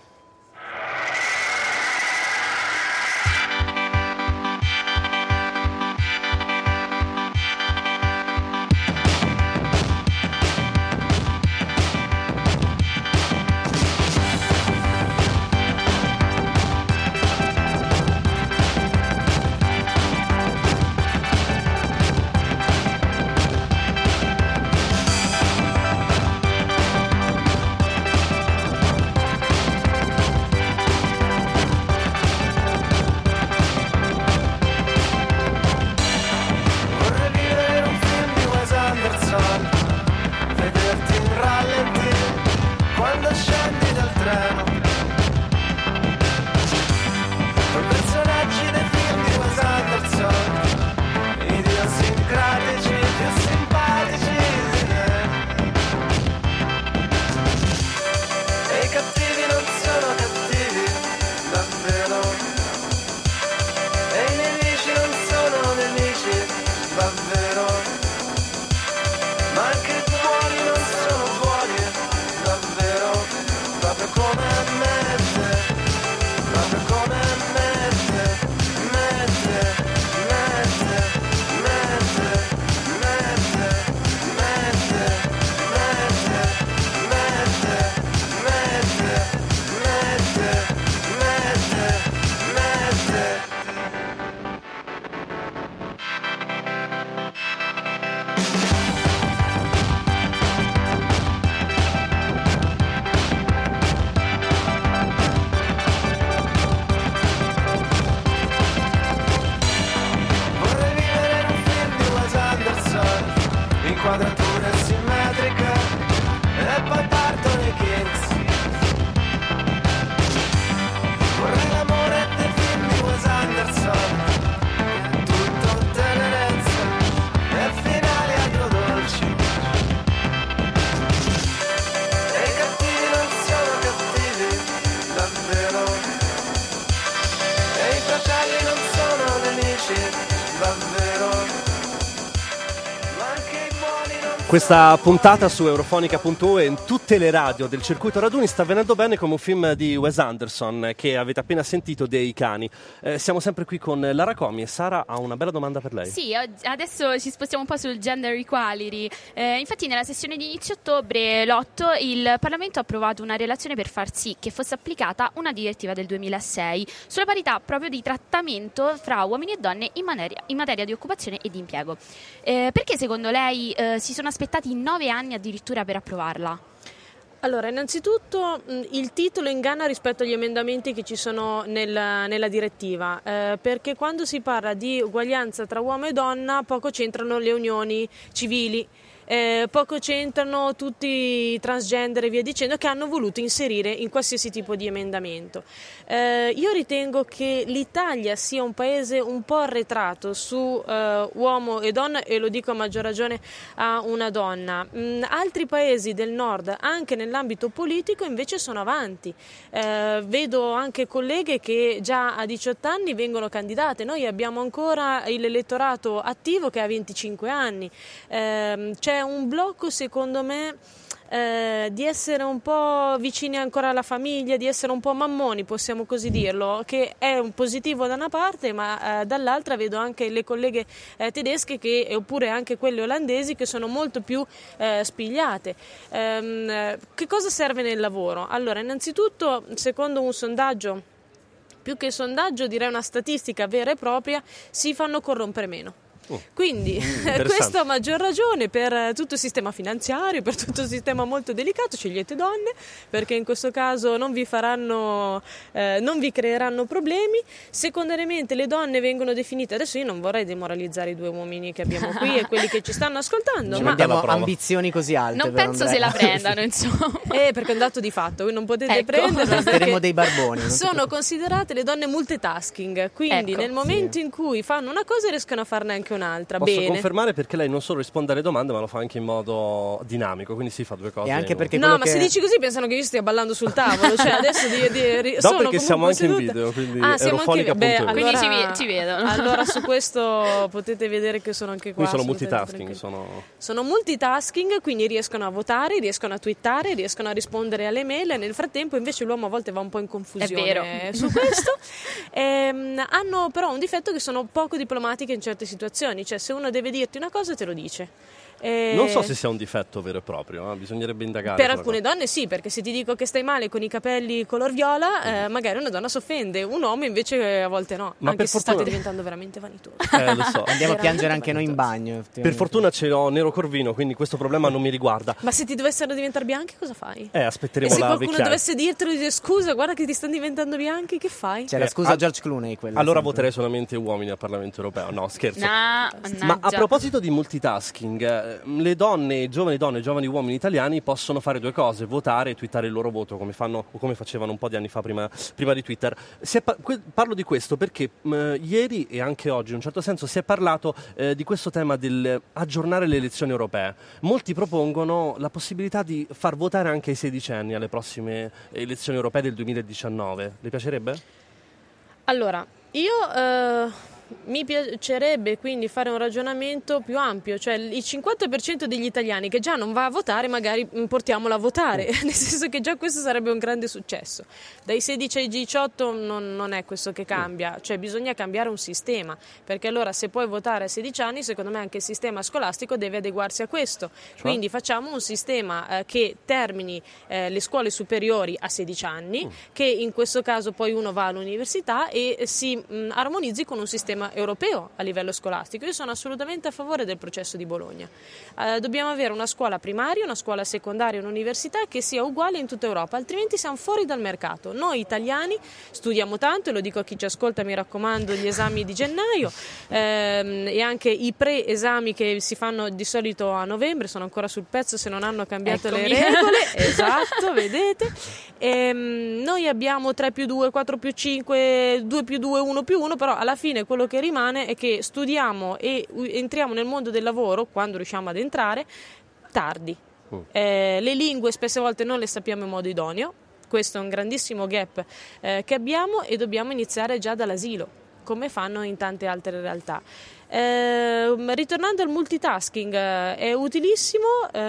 Quadrature simmetriche e poi partono i Kings. Vorrei l'amore del film di Wes Anderson, tutto tenerezza e finali agrodolci. E i cattivi non sono cattivi, davvero. E i fratelli non sono nemici, davvero. Questa puntata su Eurofonica punto u e in tutte le radio del circuito raduni sta venendo bene come un film di Wes Anderson che avete appena sentito, dei cani. Eh, siamo sempre qui con Lara Comi e Sara ha una bella domanda per lei. Sì, adesso ci spostiamo un po' sul gender equality. Eh, infatti nella sessione di inizio ottobre, l'otto, il Parlamento ha approvato una relazione per far sì che fosse applicata una direttiva del duemilasei sulla parità proprio di trattamento fra uomini e donne in materia, in materia di occupazione e di impiego. Eh, perché secondo lei eh, si sono aspettati nove anni addirittura per approvarla? Allora, innanzitutto il titolo inganna rispetto agli emendamenti che ci sono nella, nella direttiva, eh, perché quando si parla di uguaglianza tra uomo e donna poco c'entrano le unioni civili. eh, poco c'entrano tutti i transgender e via dicendo, che hanno voluto inserire in qualsiasi tipo di emendamento. Eh, io ritengo che l'Italia sia un paese un po' arretrato su eh, uomo e donna, e lo dico a maggior ragione a una donna. Mm, altri paesi del nord, anche nell'ambito politico, invece sono avanti. Eh, vedo anche colleghe che già a diciotto anni vengono candidate. Noi abbiamo ancora l'elettorato attivo che ha venticinque anni. Eh, c'è un blocco, secondo me, Eh, di essere un po' vicini ancora alla famiglia, di essere un po' mammoni, possiamo così dirlo, che è un positivo da una parte, ma eh, dall'altra vedo anche le colleghe eh, tedesche che, oppure anche quelle olandesi, che sono molto più eh, spigliate. Ehm, che cosa serve nel lavoro? Allora, innanzitutto, secondo un sondaggio, più che sondaggio direi una statistica vera e propria, si fanno corrompere meno. Oh. Quindi mm, questo a maggior ragione per tutto il sistema finanziario, per tutto il sistema molto delicato, scegliete donne, perché in questo caso non vi faranno eh, non vi creeranno problemi. Secondariamente le donne vengono definite, adesso io non vorrei demoralizzare i due uomini che abbiamo qui e quelli che ci stanno ascoltando, non ma abbiamo ambizioni così alte. Non penso se la prendano, insomma. Eh, perché è un dato di fatto, voi non potete ecco. prenderla, saremo dei barboni. Sono considerate le donne multitasking, quindi ecco, nel momento sì. in cui fanno una cosa riescono a farne anche un'altra. Posso Bene. confermare, perché lei non solo risponde alle domande, ma lo fa anche in modo dinamico, quindi si fa due cose. E anche perché no, ma che... se dici così pensano che io stia ballando sul tavolo, cioè adesso di, di, di, no, sono perché siamo anche seduta. in video, quindi ah, siamo anche beh, allora, quindi ci, ci vedono. Allora su questo potete vedere che sono anche qua. Quindi sono multitasking, sono... sono multitasking, quindi riescono a votare, riescono a twittare, riescono a rispondere alle mail, e nel frattempo invece l'uomo a volte va un po' in confusione È vero. su questo. ehm, hanno però un difetto, che sono poco diplomatiche in certe situazioni, cioè se uno deve dirti una cosa te lo dice. Eh, non so se sia un difetto vero e proprio, eh? Bisognerebbe indagare. Per alcune cosa. donne sì, perché se ti dico che stai male con i capelli color viola, eh, magari una donna si offende, un uomo invece a volte no, ma anche se fortuna... state diventando veramente vanitosi. Eh, lo so. Andiamo a piangere anche noi in bagno. Per fortuna ce l'ho nero corvino, quindi questo problema non mi riguarda. Ma se ti dovessero diventare bianchi cosa fai? Eh, aspetteremo e se la qualcuno vecchiaia. dovesse dirtelo e dire scusa, guarda che ti stanno diventando bianchi, che fai? C'è la scusa a George Clooney quella. Allora sempre. voterei solamente uomini al Parlamento europeo. No, scherzo. No, ma a proposito di multitasking, le donne, giovani donne e giovani uomini italiani possono fare due cose: votare e twittare il loro voto, come fanno o come facevano un po' di anni fa prima, prima di Twitter. Si è pa- que- parlo di questo perché mh, ieri e anche oggi in un certo senso si è parlato eh, di questo tema del aggiornare le elezioni europee. Molti propongono la possibilità di far votare anche i sedicenni alle prossime elezioni europee del duemiladiciannove. Le piacerebbe? Allora, io eh, mi piacerebbe quindi fare un ragionamento più ampio, cioè il cinquanta per cento degli italiani che già non va a votare, magari portiamolo a votare, nel senso che già questo sarebbe un grande successo. Dai sedici ai diciotto non, non è questo che cambia, cioè bisogna cambiare un sistema, perché allora se puoi votare a sedici anni, secondo me anche il sistema scolastico deve adeguarsi a questo, cioè? Quindi facciamo un sistema eh, che termini eh, le scuole superiori a sedici anni, mm. che in questo caso poi uno va all'università e si mh, armonizzi con un sistema europeo a livello scolastico. Io sono assolutamente a favore del processo di Bologna. Eh, dobbiamo avere una scuola primaria, una scuola secondaria e un'università che sia uguale in tutta Europa, altrimenti siamo fuori dal mercato. Noi italiani studiamo tanto, e lo dico a chi ci ascolta, mi raccomando, gli esami di gennaio ehm, e anche i pre-esami che si fanno di solito a novembre, sono ancora sul pezzo se non hanno cambiato Eccomi. le regole. Esatto, vedete. Ehm, noi abbiamo tre più due, quattro più cinque, due più due, uno più uno, però alla fine quello che rimane è che studiamo e entriamo nel mondo del lavoro, quando riusciamo ad entrare, tardi. Mm. Eh, le lingue spesse volte non le sappiamo in modo idoneo, questo è un grandissimo gap eh, che abbiamo, e dobbiamo iniziare già dall'asilo, come fanno in tante altre realtà. Eh, ritornando al multitasking, eh, è utilissimo,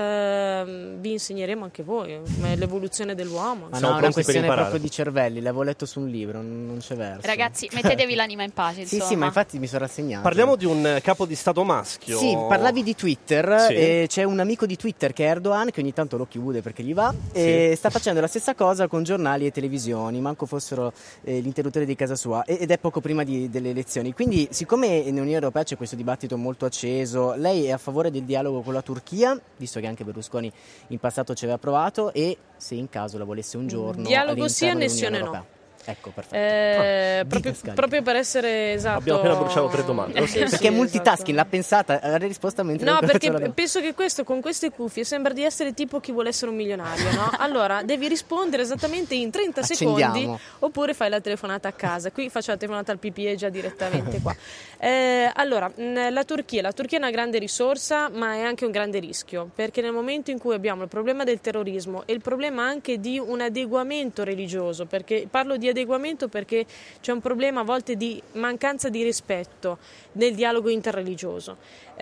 eh, vi insegneremo anche voi eh, l'evoluzione dell'uomo. Ma no, è una questione proprio di cervelli, l'avevo letto su un libro, non, non c'è verso. Ragazzi, mettetevi l'anima in pace, sì, insomma. sì, ma infatti mi sono rassegnato. Parliamo di un capo di Stato maschio. Sì, parlavi di Twitter, sì. E c'è un amico di Twitter che è Erdogan, che ogni tanto lo chiude perché gli va, sì. E sta facendo la stessa cosa con giornali e televisioni, manco fossero eh, l'interruttore di casa sua, ed è poco prima di, delle elezioni. Quindi, siccome in Unione Europea c'è questo dibattito molto acceso, lei è a favore del dialogo con la Turchia, visto che anche Berlusconi in passato ci aveva provato, e se in caso la volesse un giorno dialogo all'interno sì, annessione dell'Unione no. Europea. Ecco, perfetto. Eh, Oh, proprio, proprio per essere esatto. Abbiamo appena bruciato tre domande. Eh, sì, perché sì, multitasking, esatto. l'ha pensata, ha risposto mentre No, non perché faceva la penso che questo con queste cuffie sembra di essere tipo chi vuole essere un milionario, no? Allora devi rispondere esattamente in trenta Accendiamo. secondi oppure fai la telefonata a casa. Qui faccio la telefonata al P P E già direttamente qua. Eh, allora, mh, la Turchia, la Turchia è una grande risorsa, ma è anche un grande rischio, perché nel momento in cui abbiamo il problema del terrorismo e il problema anche di un adeguamento religioso, perché parlo di adeguamento perché c'è un problema a volte di mancanza di rispetto nel dialogo interreligioso.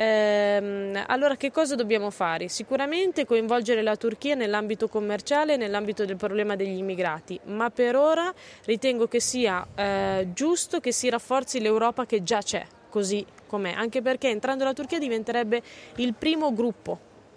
Ehm, allora che cosa dobbiamo fare? Sicuramente coinvolgere la Turchia nell'ambito commerciale, nell'ambito del problema degli immigrati, ma per ora ritengo che sia eh, giusto che si rafforzi l'Europa che già c'è, così com'è, anche perché entrando la Turchia diventerebbe il primo gruppo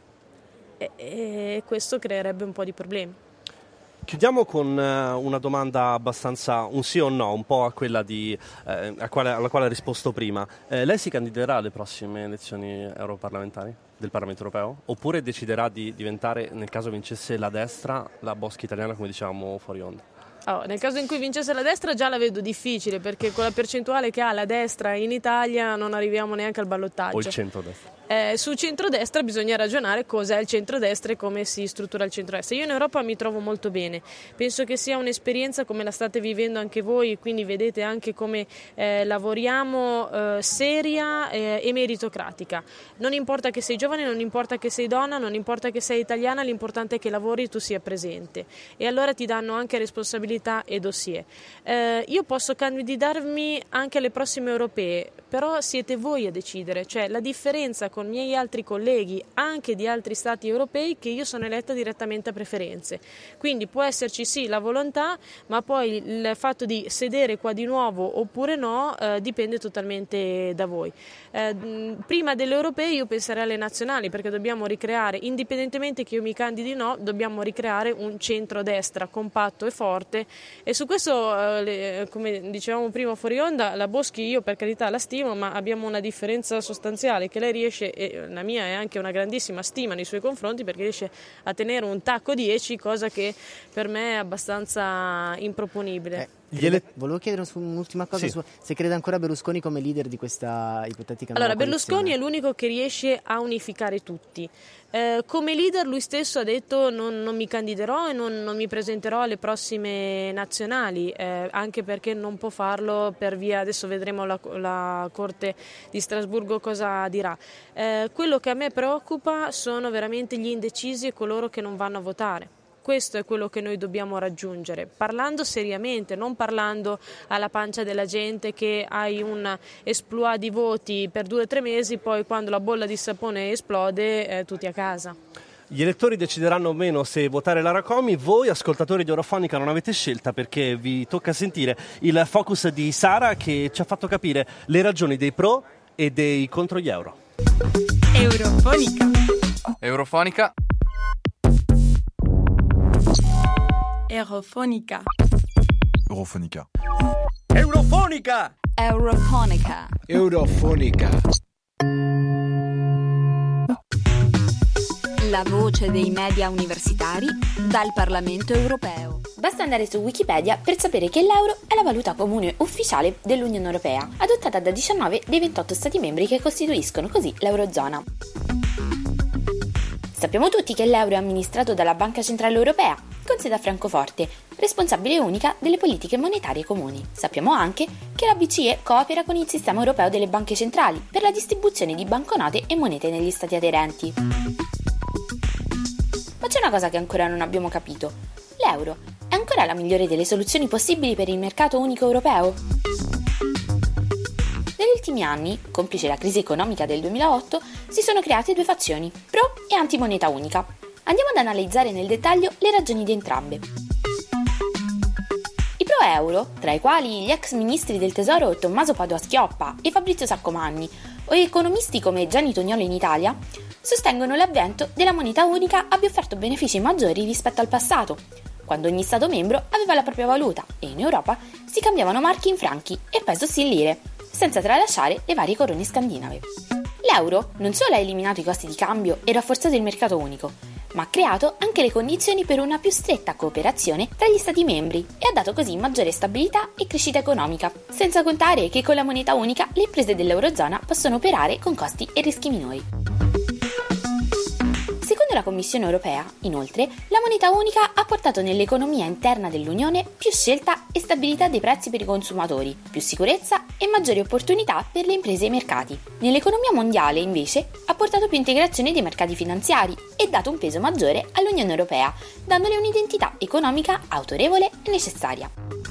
e, e questo creerebbe un po' di problemi. Chiudiamo con eh, una domanda abbastanza un sì o no, un po' a quella di, eh, a quale, alla quale ha risposto prima. Eh, lei si candiderà alle prossime elezioni europarlamentari del Parlamento europeo? Oppure deciderà di diventare, nel caso vincesse la destra, la Boschi italiana, come dicevamo fuori onda? Oh, nel caso in cui vincesse la destra già la vedo difficile, perché con la percentuale che ha la destra in Italia non arriviamo neanche al ballottaggio. O il centrodestra? Eh, su centrodestra bisogna ragionare cos'è il centrodestra e come si struttura il centrodestra. Io in Europa mi trovo molto bene, penso che sia un'esperienza come la state vivendo anche voi, quindi vedete anche come eh, lavoriamo eh, seria eh, e meritocratica. Non importa che sei giovane, non importa che sei donna, non importa che sei italiana, l'importante è che lavori e tu sia presente, e allora ti danno anche responsabilità e dossier. Eh, io posso candidarmi anche alle prossime europee, però siete voi a decidere, cioè la differenza con i miei altri colleghi anche di altri stati europei che io sono eletta direttamente a preferenze, quindi può esserci sì la volontà, ma poi il fatto di sedere qua di nuovo oppure no eh, dipende totalmente da voi. Eh, prima delle europee io penserei alle nazionali, perché dobbiamo ricreare, indipendentemente che io mi candidi o no, dobbiamo ricreare un centrodestra compatto e forte, e su questo eh, le, come dicevamo prima fuori onda, la Boschi io per carità la stimo, ma abbiamo una differenza sostanziale, che lei riesce, e la mia è anche una grandissima stima nei suoi confronti, perché riesce a tenere un tacco dieci, cosa che per me è abbastanza improponibile. Eh. Ele- Volevo chiedere un'ultima cosa, sì. su, se crede ancora Berlusconi come leader di questa ipotetica nuova Allora, Berlusconi coalizione. è l'unico che riesce a unificare tutti. Eh, come leader lui stesso ha detto non, non mi candiderò e non, non mi presenterò alle prossime nazionali, eh, anche perché non può farlo per via, adesso vedremo la, la Corte di Strasburgo cosa dirà. Eh, quello che a me preoccupa sono veramente gli indecisi e coloro che non vanno a votare. Questo è quello che noi dobbiamo raggiungere, parlando seriamente, non parlando alla pancia della gente, che hai un esploit di voti per due o tre mesi, poi quando la bolla di sapone esplode eh, tutti a casa. Gli elettori decideranno o meno se votare Lara Comi. Voi, ascoltatori di Eurofonica, non avete scelta, perché vi tocca sentire il focus di Sara, che ci ha fatto capire le ragioni dei pro e dei contro gli euro. Eurofonica. Eurofonica. Eurofonica. Eurofonica. Eurofonica! Eurofonica. Eurofonica. La voce dei media universitari dal Parlamento europeo. Basta andare su Wikipedia per sapere che l'euro è la valuta comune ufficiale dell'Unione Europea, adottata da diciannove dei ventotto Stati membri che costituiscono così l'Eurozona. Sappiamo tutti che l'euro è amministrato dalla Banca Centrale Europea, con sede a Francoforte, responsabile unica delle politiche monetarie comuni. Sappiamo anche che la B C E coopera con il sistema europeo delle banche centrali per la distribuzione di banconote e monete negli stati aderenti. Ma c'è una cosa che ancora non abbiamo capito. L'euro è ancora la migliore delle soluzioni possibili per il mercato unico europeo? Negli ultimi anni, complice la crisi economica del duemilaotto, si sono create due fazioni, pro e anti-moneta unica. Andiamo ad analizzare nel dettaglio le ragioni di entrambe. I pro-euro, tra i quali gli ex ministri del Tesoro Tommaso Padoa-Schioppa e Fabrizio Saccomanni, o economisti come Gianni Toniolo in Italia, sostengono l'avvento della moneta unica abbia offerto benefici maggiori rispetto al passato, quando ogni Stato membro aveva la propria valuta e in Europa si cambiavano marchi in franchi e pesos in lire, senza tralasciare le varie corone scandinave. L'euro non solo ha eliminato i costi di cambio e rafforzato il mercato unico, ma ha creato anche le condizioni per una più stretta cooperazione tra gli Stati membri e ha dato così maggiore stabilità e crescita economica, senza contare che con la moneta unica le imprese dell'Eurozona possono operare con costi e rischi minori. Secondo la Commissione europea, inoltre, la moneta unica ha portato nell'economia interna dell'Unione più scelta e stabilità dei prezzi per i consumatori, più sicurezza e maggiori opportunità per le imprese e i mercati. Nell'economia mondiale, invece, ha portato più integrazione dei mercati finanziari e dato un peso maggiore all'Unione europea, dandole un'identità economica autorevole e necessaria.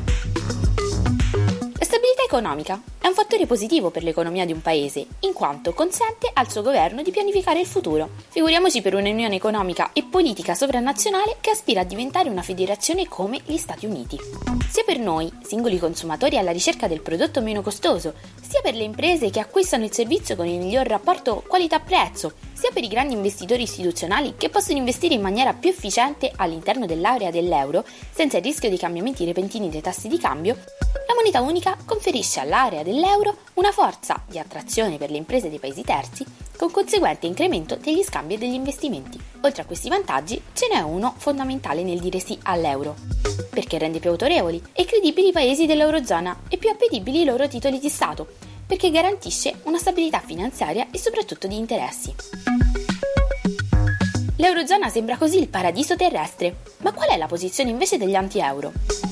La stabilità economica è un fattore positivo per l'economia di un paese, in quanto consente al suo governo di pianificare il futuro. Figuriamoci per un'unione economica e politica sovranazionale che aspira a diventare una federazione come gli Stati Uniti. Sia per noi, singoli consumatori alla ricerca del prodotto meno costoso, sia per le imprese che acquistano il servizio con il miglior rapporto qualità-prezzo, sia per i grandi investitori istituzionali che possono investire in maniera più efficiente all'interno dell'area dell'euro, senza il rischio di cambiamenti repentini dei tassi di cambio, la moneta unica conferisce all'area dell'euro una forza di attrazione per le imprese dei paesi terzi, con conseguente incremento degli scambi e degli investimenti. Oltre a questi vantaggi, ce n'è uno fondamentale nel dire sì all'euro, perché rende più autorevoli e credibili i paesi dell'Eurozona e più appetibili i loro titoli di Stato, perché garantisce una stabilità finanziaria e soprattutto di interessi. L'Eurozona sembra così il paradiso terrestre, ma qual è la posizione invece degli anti-euro?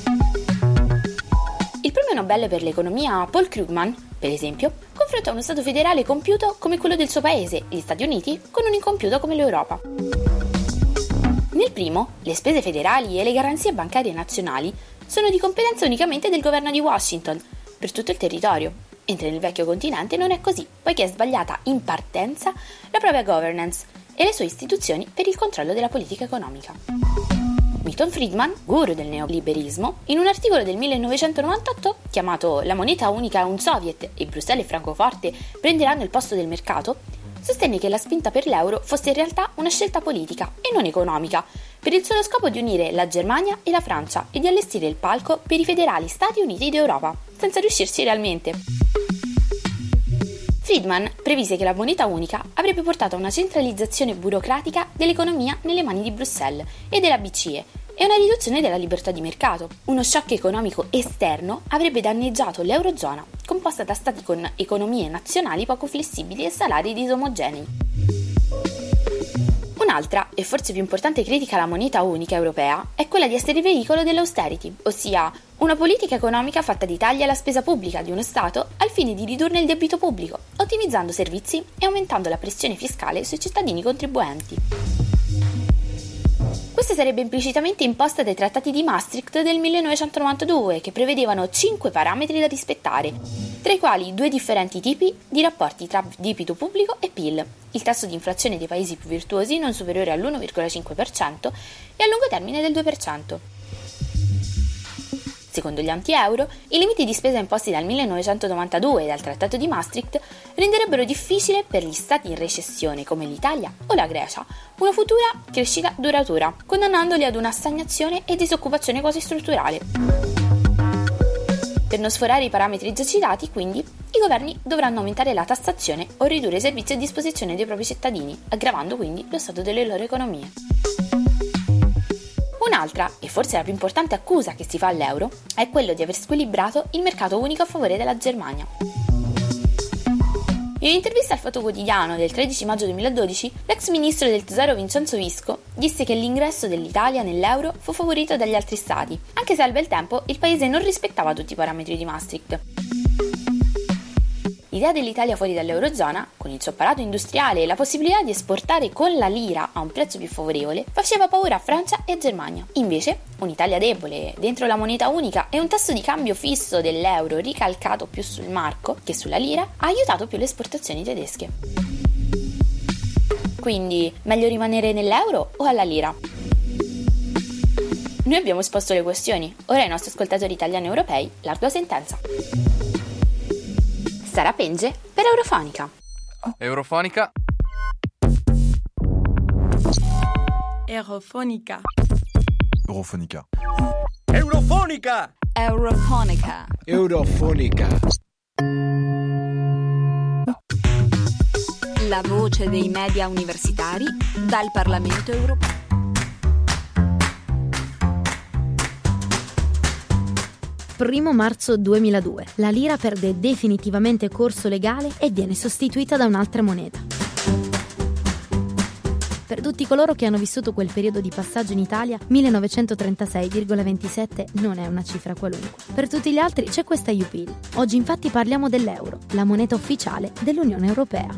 Il premio Nobel per l'economia Paul Krugman, per esempio, confronta uno Stato federale compiuto come quello del suo paese, gli Stati Uniti, con un incompiuto come l'Europa. Nel primo, le spese federali e le garanzie bancarie nazionali sono di competenza unicamente del governo di Washington per tutto il territorio, mentre nel vecchio continente non è così, poiché è sbagliata in partenza la propria governance e le sue istituzioni per il controllo della politica economica. Milton Friedman, guru del neoliberismo, in un articolo del millenovecentonovantotto chiamato La moneta unica è un soviet e Bruxelles e Francoforte prenderanno il posto del mercato, sostenne che la spinta per l'euro fosse in realtà una scelta politica e non economica, per il solo scopo di unire la Germania e la Francia e di allestire il palco per i federali Stati Uniti d'Europa, senza riuscirci realmente. Friedman previse che la moneta unica avrebbe portato a una centralizzazione burocratica dell'economia nelle mani di Bruxelles e della B C E e una riduzione della libertà di mercato. Uno shock economico esterno avrebbe danneggiato l'Eurozona, composta da stati con economie nazionali poco flessibili e salari disomogenei. Un'altra, e forse più importante critica alla moneta unica europea, è quella di essere il veicolo dell'austerity, ossia una politica economica fatta di tagli alla spesa pubblica di uno Stato al fine di ridurne il debito pubblico, ottimizzando servizi e aumentando la pressione fiscale sui cittadini contribuenti. Questa sarebbe implicitamente imposta dai trattati di Maastricht del millenovecentonovantadue, che prevedevano cinque parametri da rispettare, tra i quali due differenti tipi di rapporti tra debito pubblico e P I L, il tasso di inflazione dei paesi più virtuosi non superiore all'uno virgola cinque per cento e a lungo termine del due per cento. Secondo gli anti-euro, i limiti di spesa imposti dal millenovecentonovantadue e dal Trattato di Maastricht renderebbero difficile per gli stati in recessione come l'Italia o la Grecia una futura crescita duratura, condannandoli ad una stagnazione e disoccupazione quasi strutturale. Per non sforare i parametri già citati, quindi, i governi dovranno aumentare la tassazione o ridurre i servizi a disposizione dei propri cittadini, aggravando quindi lo stato delle loro economie. Un'altra, e forse la più importante accusa che si fa all'euro, è quello di aver squilibrato il mercato unico a favore della Germania. In un'intervista al Fatto Quotidiano del tredici maggio duemiladodici, l'ex ministro del Tesoro Vincenzo Visco disse che l'ingresso dell'Italia nell'euro fu favorito dagli altri stati, anche se al bel tempo il paese non rispettava tutti i parametri di Maastricht. L'idea dell'Italia fuori dall'Eurozona, con il suo apparato industriale e la possibilità di esportare con la lira a un prezzo più favorevole, faceva paura a Francia e a Germania. Invece, un'Italia debole dentro la moneta unica e un tasso di cambio fisso dell'euro ricalcato più sul marco che sulla lira ha aiutato più le esportazioni tedesche. Quindi, meglio rimanere nell'euro o alla lira? Noi abbiamo esposto le questioni, ora ai nostri ascoltatori italiani e europei larga sentenza. Sara Penge per Eurofonica. Eurofonica. Eurofonica. Eurofonica. Eurofonica. Eurofonica. Eurofonica. La voce dei media universitari dal Parlamento europeo. primo marzo duemiladue. La lira perde definitivamente corso legale e viene sostituita da un'altra moneta. Per tutti coloro che hanno vissuto quel periodo di passaggio in Italia, millenovecentotrentasei virgola ventisette non è una cifra qualunque. Per tutti gli altri c'è questa Jupil. Oggi infatti parliamo dell'euro, la moneta ufficiale dell'Unione Europea.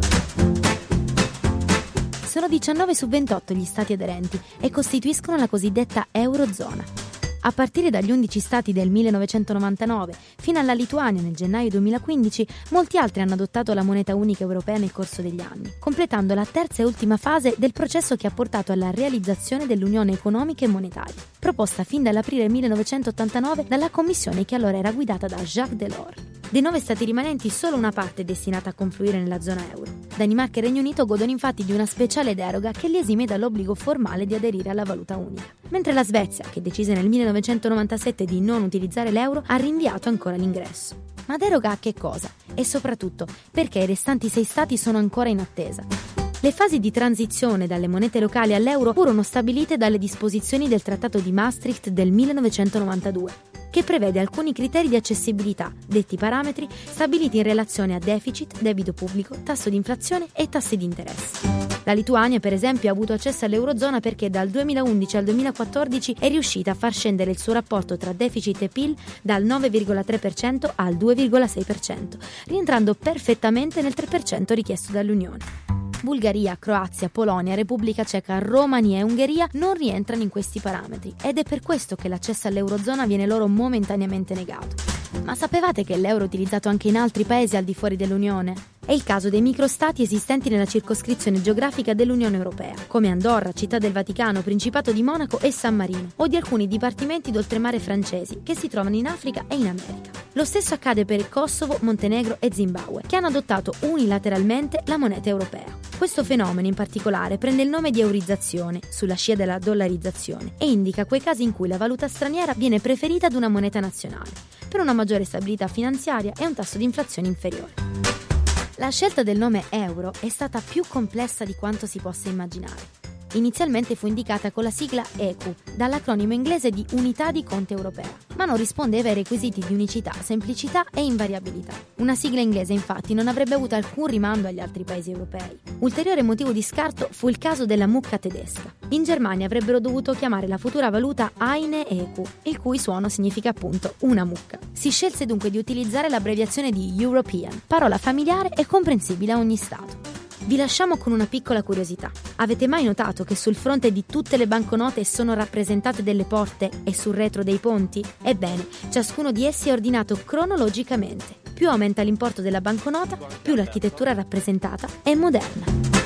Sono diciannove su ventotto gli stati aderenti e costituiscono la cosiddetta Eurozona. A partire dagli undici stati del millenovecentonovantanove fino alla Lituania nel gennaio duemilaquindici, molti altri hanno adottato la moneta unica europea nel corso degli anni, completando la terza e ultima fase del processo che ha portato alla realizzazione dell'Unione Economica e Monetaria, proposta fin dall'aprile millenovecentottantanove dalla Commissione che allora era guidata da Jacques Delors. Dei nove stati rimanenti solo una parte è destinata a confluire nella zona euro. Danimarca e Regno Unito godono infatti di una speciale deroga che li esime dall'obbligo formale di aderire alla valuta unica, mentre la Svezia, che decise nel millenovecentonovantasette di non utilizzare l'euro, ha rinviato ancora l'ingresso. Ma deroga a che cosa? E soprattutto, perché i restanti sei stati sono ancora in attesa? Le fasi di transizione dalle monete locali all'euro furono stabilite dalle disposizioni del Trattato di Maastricht del millenovecentonovantadue, che prevede alcuni criteri di accessibilità, detti parametri stabiliti in relazione a deficit, debito pubblico, tasso di inflazione e tassi di interesse. La Lituania, per esempio, ha avuto accesso all'Eurozona perché dal duemilaundici al duemilaquattordici è riuscita a far scendere il suo rapporto tra deficit e P I L dal nove virgola tre per cento al due virgola sei per cento, rientrando perfettamente nel tre per cento richiesto dall'Unione. Bulgaria, Croazia, Polonia, Repubblica Ceca, Romania e Ungheria non rientrano in questi parametri ed è per questo che l'accesso all'Eurozona viene loro momentaneamente negato. Ma sapevate che l'euro è utilizzato anche in altri paesi al di fuori dell'Unione? È il caso dei microstati esistenti nella circoscrizione geografica dell'Unione Europea, come Andorra, Città del Vaticano, Principato di Monaco e San Marino, o di alcuni dipartimenti d'oltremare francesi che si trovano in Africa e in America. Lo stesso accade per il Kosovo, Montenegro e Zimbabwe, che hanno adottato unilateralmente la moneta europea. Questo fenomeno in particolare prende il nome di eurizzazione, sulla scia della dollarizzazione, e indica quei casi in cui la valuta straniera viene preferita ad una moneta nazionale, per una maggiore stabilità finanziaria e un tasso di inflazione inferiore. La scelta del nome euro è stata più complessa di quanto si possa immaginare. Inizialmente fu indicata con la sigla E Q, dall'acronimo inglese di Unità di Conte Europea, ma non rispondeva ai requisiti di unicità, semplicità e invariabilità. Una sigla inglese, infatti, non avrebbe avuto alcun rimando agli altri paesi europei. Ulteriore motivo di scarto fu il caso della mucca tedesca. In Germania avrebbero dovuto chiamare la futura valuta Eine E Q, il cui suono significa appunto una mucca. Si scelse dunque di utilizzare l'abbreviazione di European, parola familiare e comprensibile a ogni Stato. Vi lasciamo con una piccola curiosità. Avete mai notato che sul fronte di tutte le banconote sono rappresentate delle porte e sul retro dei ponti? Ebbene, ciascuno di essi è ordinato cronologicamente. Più aumenta l'importo della banconota, più l'architettura rappresentata è moderna.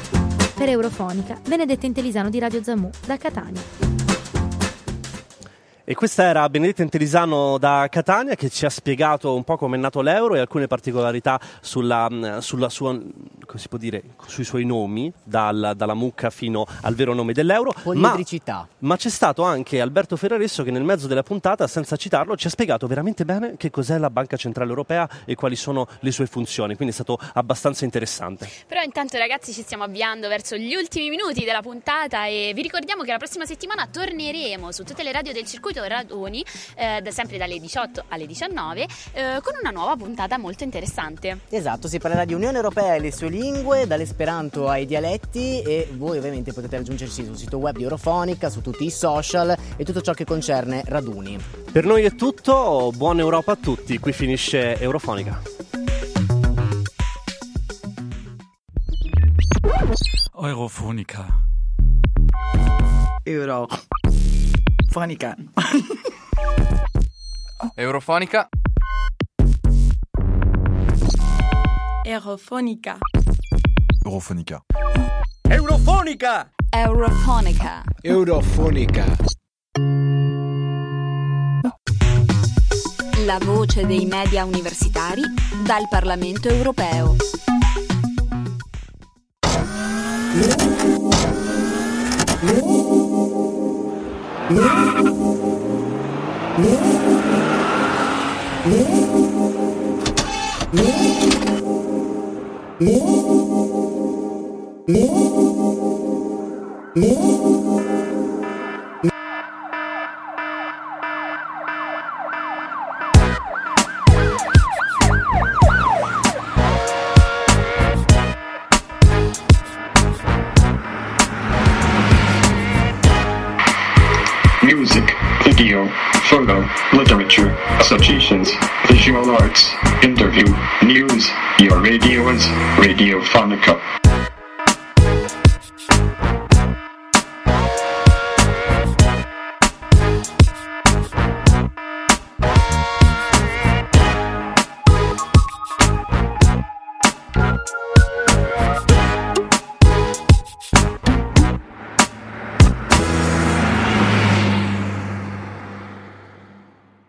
Per Eurofonica, Benedetta Intelisano di Radio Zamù, da Catania. E questa era Benedetta Intelisano da Catania, che ci ha spiegato un po' come è nato l'euro e alcune particolarità sulla, sulla sua, come si può dire, sui suoi nomi, dal, dalla mucca fino al vero nome dell'euro. Poliedricità. Ma, ma c'è stato anche Alberto Ferraresso che nel mezzo della puntata, senza citarlo, ci ha spiegato veramente bene che cos'è la Banca Centrale Europea e quali sono le sue funzioni, quindi è stato abbastanza interessante. Però intanto, ragazzi, ci stiamo avviando verso gli ultimi minuti della puntata e vi ricordiamo che la prossima settimana torneremo su tutte le radio del circuito Raduni, eh, da sempre dalle diciotto alle diciannove, eh, con una nuova puntata molto interessante. Esatto, si parlerà di Unione Europea e le sue lingue, dall'esperanto ai dialetti, e voi ovviamente potete raggiungerci sul sito web di Eurofonica, su tutti i social e tutto ciò che concerne Raduni. Per noi è tutto, buona Europa a tutti, qui finisce Eurofonica. Eurofonica. Euro. Fonica. Eurofonica. Eurofonica. Eurofonica. Eurofonica. Eurofonica. Eurofonica. La voce dei media universitari dal Parlamento europeo. literature, associations, visual arts, interview, news. Your radio is Radiofonica.